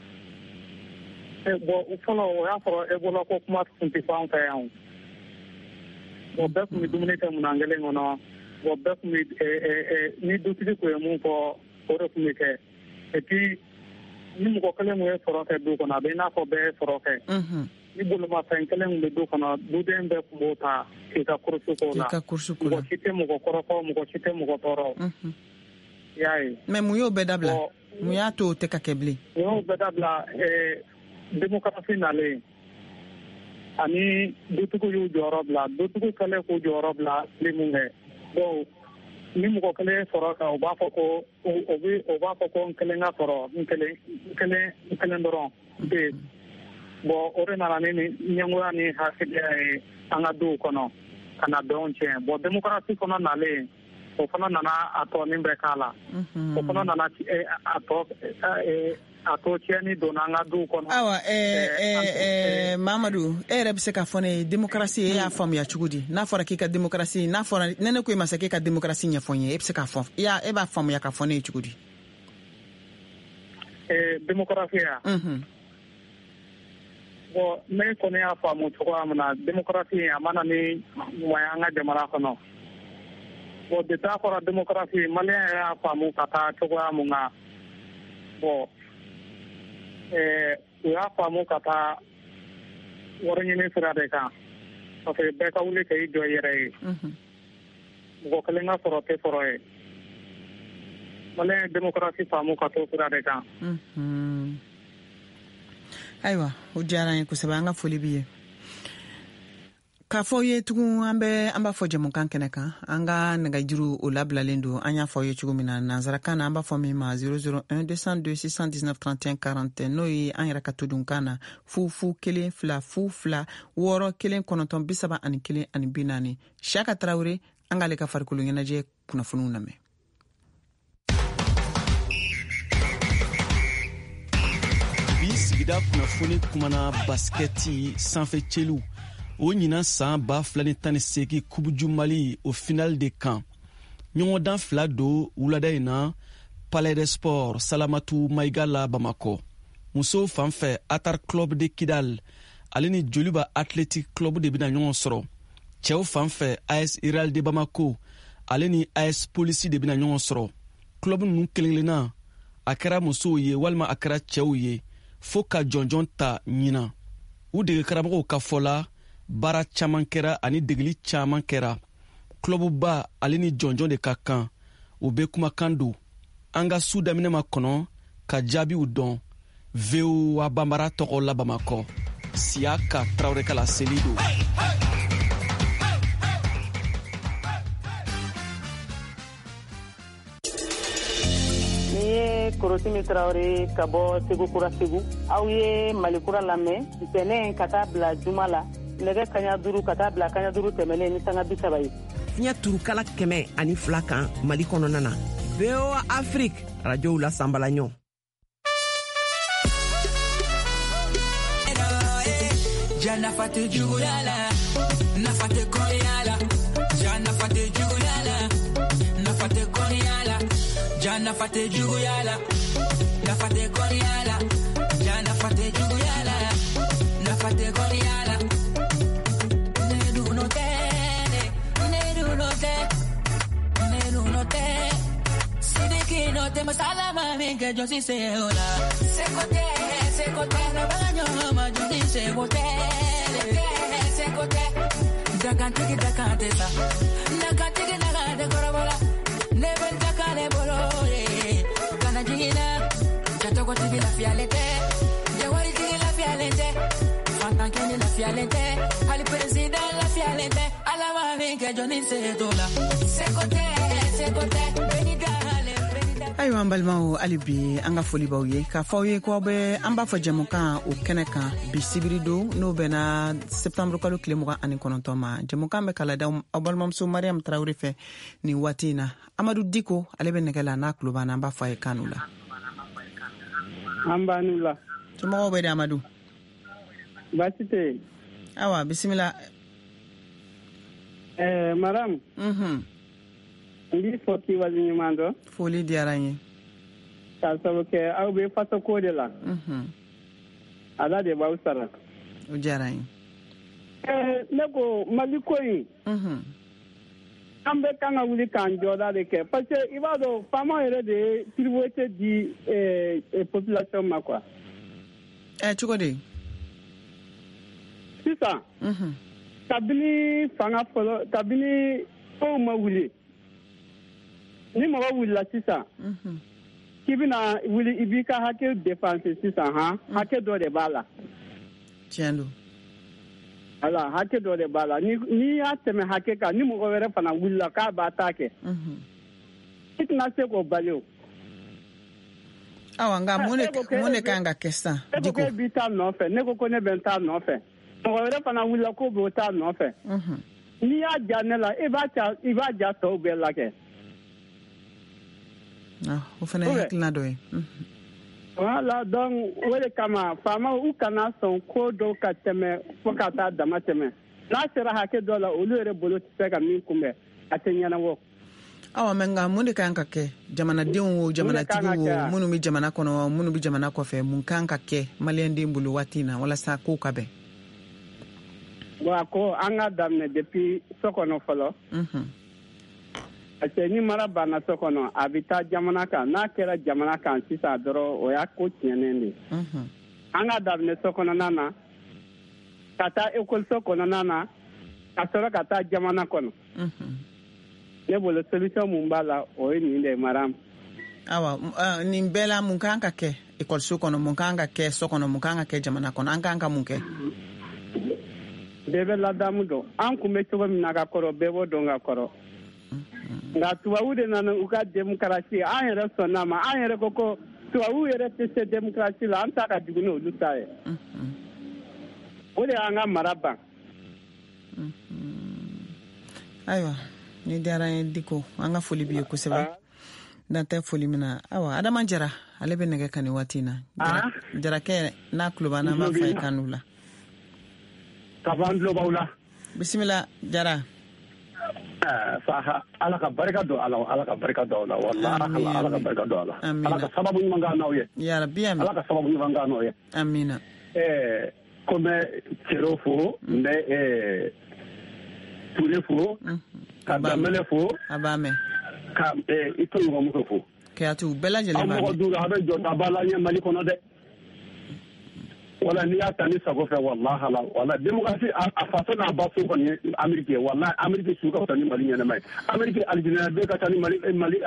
[SPEAKER 14] e bo o fono o ya foro ebula ko kuma tunti fa on kayan o bef mi dumuni ka munangale ngono o bef mi e e ni do ti ko mu ko o ro mi ke et puis ni mo ko kale mo e foro ke do ko na be na ko be foro ke mhm ni bulu ma tan kale mo do ko na do den be ko ta ke ka kursu ko na
[SPEAKER 5] ka kursu ko
[SPEAKER 14] ko kite mo ko koro ko mo ko kite mo ko toro mhm yayi
[SPEAKER 5] me mu yo be dabla mu ya to te ka kebli
[SPEAKER 14] yo be dabla e démocratie na le ani do to ko yo jorob la do to ko kale ko jorob la le mu nge bo ni mo ko kale foro ka o ba fo ko o bi o ba fo ko kale nga foro kale kale kale ndoro be bo ore na ni nyangura ni ha se de anga do kono kana don che bo démocratie kono na le o fana nana a tɔ nin bɛɛ k'a la o fana nana a tɔ a tɔ tiɲɛni donna an ka duw kɔnɔ.
[SPEAKER 5] Awa ɛɛ Mamadu e yɛrɛ bɛ se k'a fɔ ne ye démocratie e y'a faamuya cogo di n'a fɔra k'i ka démocratie n'a fɔra ne ne ko i ma se k'e ka démocratie ɲɛfɔ n ye e bɛ se k'a fɔ e b'a faamuya k'a fɔ ne ye cogo di.
[SPEAKER 14] ɛɛ démocratie ya. Bon ne kɔni y'a faamu cogoya min na démocratie a mana ni ɲumanya an ka jamana kɔnɔ. Bon de taa fɔra démocratie maliyɛn yɛrɛ y'a faamu ka taa cogoya mun na bon ɛɛ u y'a faamu ka taa wari ɲini sira de kan parce que bɛɛ ka wuli k'i jɔ i yɛrɛ ye mɔgɔ kelen ka sɔrɔ tɛ sɔrɔ ye maliyɛn démocratie faamu ka to sira de kan.
[SPEAKER 5] Ayiwa o diyara n ye kosɛbɛ an ka foli b'i ye. K'a fɔ ye tugun an bɛ an b'a fɔ jamukan kɛnɛ kan an ka nɛgɛjuru o labilalen don an y'a fɔ ye cogo min na nanzarakan na an b'a fɔ min ma zéro zéro un deux cent deux six cent dix-neuf trente et un quarante n'o ye an yɛrɛ ka todunkan na fu fu kelen fila fu fila wɔɔrɔ kelen kɔnɔntɔn bi saba ani kelen ani bi naani Siyaka Tarawele an k'ale ka farikolo ɲɛnajɛ kunnafoniw lamɛn.
[SPEAKER 16] Bi sigida kunnafoni kumana basketi sanfɛ celu o ɲinan san ba fila ni tan ni seegin kubuju Mali o final de kan ɲɔgɔndan fila do wulada in na Palais des Sports Salamatu Maïga la Bamako. Muso fanfɛ Atar Club de Kidal ale ni Joliba Athletic Club de bina ɲɔgɔn sɔrɔ. Cɛw fanfɛ A S Iral de Bamako ale ni A S Police de bina ɲɔgɔn sɔrɔ. Club ninnu kelen-kelenna a kɛra musow ye walima a kɛra cɛw ye fo ka jɔnjɔn ta ɲina. U dege karamɔgɔw ka fɔ la baara caman kɛra ani degeli caman kɛra. Clubba ale ni jɔnjɔn de ka kan u bɛ kumakan don an ka su daminɛ ma kɔnɔ ka jaabiw dɔn. V O A Bambara tɔgɔ la Bamakɔ Siyaka Tarawele kala seli don.
[SPEAKER 1] Ni ye Korosimi Tarawele ka bɔ Segu Kura Segu aw ye Malikura lamɛn ntɛnɛn ka taa bila juma la nɛgɛ kaɲa duuru ka taa bila kaɲa duuru tɛmɛlen ni sanga bi saba ye.
[SPEAKER 17] Fiɲɛ turukala kɛmɛ ani fila kan Mali kɔnɔna na. V O A Afrique radiow la sanbalaɲɔ.
[SPEAKER 13] Jana fate juguyala, na fate koyala. Jana fate juguyala, na fate koyala. Jana fate juguyala, na fate koyala. Jana fate juguyala, na fate koyala. Nedu no te, nedu no te, nedu no te. Sidiki no te masala mami que yo sí sé hola. Secote, secote, no baño ma yo sí sé hote. Secote, dakantiki dakante sa, dakantiki dakante korobola. Never dakane bolo, kana jina, jato ko tibi la fialete, jawari tibi la fialete, fantan keni la fialete, ali president la fialete, ala mami que yo ni sé dola. Secote, secote, benida.
[SPEAKER 5] Ayiwa an balimaw hali bi an ka foli b'aw ye k'a fɔ aw ye ko aw bɛ an b'a fɔ jɛmukan o kɛnɛ kan bi sibiri don n'o bɛnna septembre kalo tile mugan ani kɔnɔntɔn ma jɛmukan bɛ kala da aw balimamuso Mariam Tarawele fɛ nin waati in na Amadu Diko ale bɛ nɛgɛ la n'a tulo b'an na an b'a fɔ a ye kan la.
[SPEAKER 14] An b'a n'u la.
[SPEAKER 5] Somɔgɔw bɛ di Amadu?
[SPEAKER 14] Baasi tɛ yen.
[SPEAKER 5] Awa bisimila.
[SPEAKER 14] Ɛɛ Mariam.
[SPEAKER 5] Mhm.
[SPEAKER 14] N b'i fɔ k'i waleɲuman dɔn.
[SPEAKER 5] Foli diyara n ye.
[SPEAKER 14] K'a sababu kɛ aw bɛ fasoko de la.
[SPEAKER 5] Mhm.
[SPEAKER 14] Ala de b'aw sara.
[SPEAKER 5] O diyara n ye.
[SPEAKER 14] Ɛɛ ne ko Mali ko in.
[SPEAKER 5] Mhm.
[SPEAKER 14] An bɛ kan ka wuli k'an jɔda de kɛ parce que i b'a dɔn faama yɛrɛ de ye priorité di ɛɛ population ma quoi.
[SPEAKER 5] Ɛ cogo di?
[SPEAKER 14] Sisan.
[SPEAKER 5] Mhm.
[SPEAKER 14] Kabini fanga fɔlɔ kabini kow ma wuli. Ni mɔgɔ wulila sisan k'i bɛna wuli i b'i ka hakɛ défense sisan han hakɛ dɔ de b'a la.
[SPEAKER 5] Tiɲɛ don.
[SPEAKER 14] Ala hakɛ dɔ de b'a la ni n'i y'a tɛmɛ hakɛ kan ni mɔgɔ wɛrɛ fana wulila k'a b'a ta kɛ. I tɛna se k'o bali o.
[SPEAKER 5] Awa nka mun de mun de kan ka kɛ sisan?
[SPEAKER 14] E ko k'e b'i ta nɔfɛ ne ko ko ne bɛ n ta nɔfɛ mɔgɔ wɛrɛ fana wulila k'o b'o ta nɔfɛ. N'i y'a ja ne la i b'a ja i b'a ja tɔw bɛɛ la kɛ.
[SPEAKER 5] ah o fana hakilina dɔ ye
[SPEAKER 18] wala donc o de kama faama u kana sɔn ko dɔw ka tɛmɛ fo ka taa dama tɛmɛ n'a sera hakɛ dɔ la olu yɛrɛ bolo tɛ se ka min kunbɛn a tɛ ɲɛnabɔ.
[SPEAKER 5] awa mɛ nka mun de kan ka kɛ jamanadenw o jamanatigi o minnu bɛ jamana kɔnɔ minnu bɛ jamana kɔfɛ mun kan ka kɛ maliyɛnden bolo waati in na walasa kow ka bɛn.
[SPEAKER 18] wa ko an ka daminɛ depuis so kɔnɔ fɔlɔ. parce que ni mara banna so kɔnɔ a bɛ taa jamana kan n'a kɛra jamana kan sisan dɔrɔn o y'a ko tiɲɛnen de. an ka daminɛ so kɔnɔna na ka taa ekɔliso kɔnɔna na ka sɔrɔ ka taa jamana kɔnɔ. ne bolo solution mun b'a la o ye nin de mara.
[SPEAKER 5] awa nin bɛɛ la mun kan ka kɛ ekɔliso kɔnɔ mun kan ka kɛ so kɔnɔ mun kan ka kɛ jamana kɔnɔ an kan ka mun kɛ. bɛɛ bɛ ladamu dɔn an kun bɛ cogo min na ka kɔrɔ bɛɛ b'o dɔn ka kɔrɔ. nka tubabu de nana u ka démocratie an yɛrɛ sɔnn'a ma an yɛrɛ ko ko tubabu yɛrɛ tɛ se démocratie la an ta ka jugu n'olu ta ye. o de y'an ka mara ban. ayiwa ni diyara ye Diko an ka foli b'i ye kosɛbɛ dan tɛ foli min na awa Adama Jara ale bɛ nɛgɛ ka nin waati in na Jarakɛ n'a tulo b'an na an b'a fɔ a ye kan n'u la.
[SPEAKER 19] ka ban tulo b'aw la.
[SPEAKER 5] bisimila Jara.
[SPEAKER 19] saha ala ka barika don ala ala ka barika don ala wallahi ala ka barika don ala ala ka sababu ɲuman k'an n'aw ye
[SPEAKER 5] ya rabbi amin
[SPEAKER 19] ala ka sababu ɲuman k'an n'aw ye
[SPEAKER 5] amina.
[SPEAKER 19] eh comme Cero fo mbe eh Ture fo ka Damele fo
[SPEAKER 5] abame
[SPEAKER 19] ka eh ito ɲuman muso fo
[SPEAKER 5] kayatu bɛɛ lajɛlen b'a
[SPEAKER 19] mɔgɔ duuru a bɛ jɔta b'a la ɲɛ Mali kɔnɔ dɛ wala n'i y'a ta ni sago fɛ wallahi ala wala démocratie a façon n'a ba so kɔni ye Amérique ye wallahi Amérique su ka fisa ni Mali ɲɛnama ye Amérique aljinɛ bɛɛ ka ca ni Mali Mali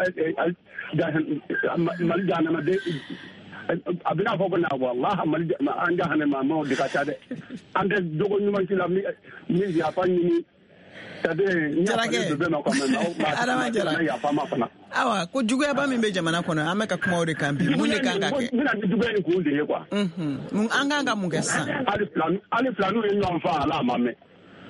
[SPEAKER 19] Mali jahanama de a bɛna fɔ ko na wallahi Mali an jahanama ma de ka ca dɛ an tɛ jogo ɲuman ci la min yafa ɲini
[SPEAKER 5] Jarakɛ Adama Jara awa ko juguyaba min bɛ jamana kɔnɔ an bɛ ka kuma o de kan bi mun de kan ka kɛ.
[SPEAKER 19] bɛna ni juguya in kun de ye quoi.
[SPEAKER 5] mun an kan ka mun kɛ sisan.
[SPEAKER 19] hali filanu hali filanu ye ɲɔgɔn fa ala a ma mɛn.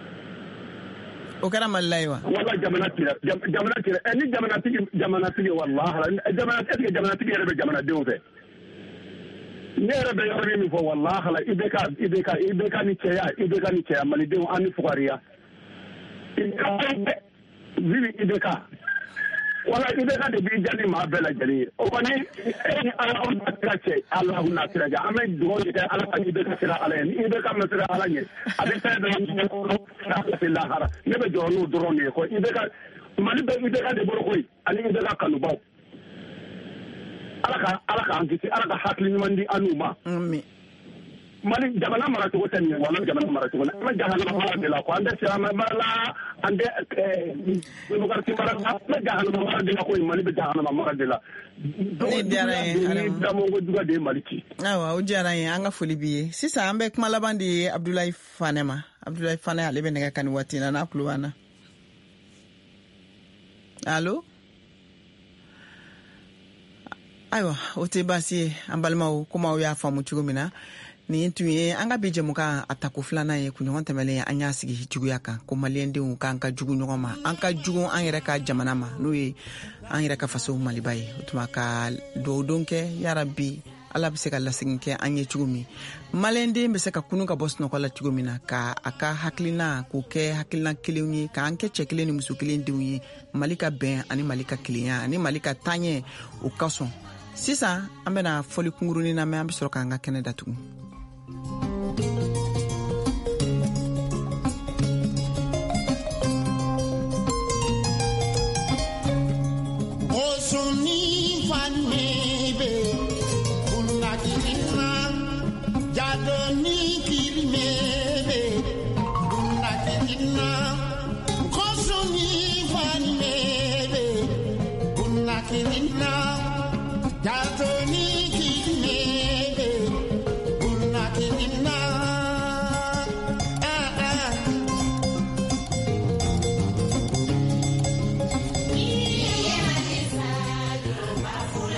[SPEAKER 5] o kɛra Mali la ye wa.
[SPEAKER 19] wala jamana tira jamana tira ɛ ni jamanatigi jamanatigi wallahi jamana est-ce que jamanatigi yɛrɛ bɛ jamanadenw fɛ. ne yɛrɛ bɛ yɔrɔ min fɔ wallahi i bɛ ka i bɛ ka i bɛ ka ni cɛya i bɛ ka ni cɛya malidenw an ni fugariya. vivi I B K wala I B K de b'i jaabi maa bɛɛ lajɛlen ye o kɔni ni ala aw na sira cɛ ala na sira jɛ an bɛ dugawu de kɛ ala ka I B K sira ala ye ni I B K ma sira ala ɲɛ a bɛ fɛn bɛɛ ɲɛ se lahara ne bɛ jɔrɔ n'o dɔrɔn de ye ko I B K Mali bɛ I B K de bolo koyi ani I B K kanubaw ala ka ala k'an kisi ala ka hakili ɲuman di an n'u ma. Mali jamana maracogo tɛ nin ye wala jamana maracogo la an bɛ jahanama mara de la ko an tɛ silamɛ mara la an tɛ démocratie mara la an bɛ jahanama mara de la ko Mali bɛ jahanama mara de la.
[SPEAKER 5] ne diyara n ye
[SPEAKER 19] ni damongo juguya de ye Mali ci.
[SPEAKER 5] awa o diyara n ye an ka foli b'i ye sisan an bɛ kuma laban di Abdulayi Fane ma Abdulayi Fane ale bɛ nɛgɛ ka nin waati in na n'a tulo b'an na. allo ayiwa o tɛ baasi ye an balimaw komi aw y'a faamu cogo min na. nin tun ye an ka bi jɛmukan a tako filanan ye kunɲɔgɔn tɛmɛlen an y'a sigi juguya kan ko maliyɛndenw k'an ka jugu ɲɔgɔn ma an ka jugu an yɛrɛ ka jamana ma n'o ye an yɛrɛ ka faso Maliba ye o tuma ka dugawudon kɛ yarabi ala bɛ se ka lasegin kɛ an ye cogo min maliyɛnden bɛ se ka kunu ka bɔ sunɔgɔ la cogo min na ka a ka hakilina k'o kɛ hakilina kelenw ye k'an kɛ cɛ kelen ni muso kelen denw ye Mali ka bɛn ani Mali ka kelenya ani Mali ka taaɲɛ o ka sɔn sisan an bɛna fɔli kungurunin na mɛ an bɛ sɔrɔ k'an ka kɛnɛ datugu.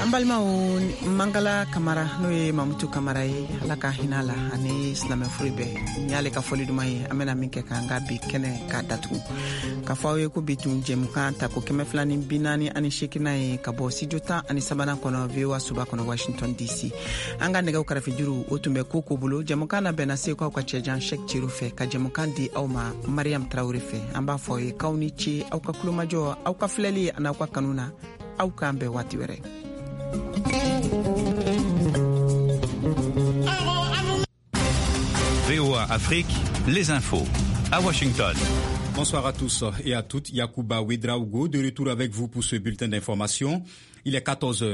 [SPEAKER 5] an balimaw Mangala Kamara n'o ye Mamutu Kamara ye Ala ka hinɛ la ani silamɛ furu bɛɛ ni y'ale ka fɔli duman ye an bɛna min kɛ k'an ka bi kɛnɛ k'a datugu ka fɔ aw ye ko bi tun jɛmukan ta ko kɛmɛ fila ni bi naani ani seegina ye ka bɔ studio tan ani sabanan kɔnɔ V O A suba kɔnɔ Washington D C an ka nɛgɛw kɛrɛfɛ juru o tun bɛ ko ko bolo jɛmukan na bɛnna se k'aw ka cɛjan Cheick Thierno fɛ ka jɛmukan di aw ma Mariam Traoré fɛ an b'a fɔ aw ye k'aw ni ce aw ka kulomajɔ aw ka filɛli ani aw ka kanu na aw k'an bɛn waati wɛrɛ.
[SPEAKER 20] V O A Afrique, les infos à Washington.
[SPEAKER 21] Bonsoir à tous et à toutes. Yacouba Ouedraogo de retour avec vous pour ce bulletin d'information. Il est quatorze heures.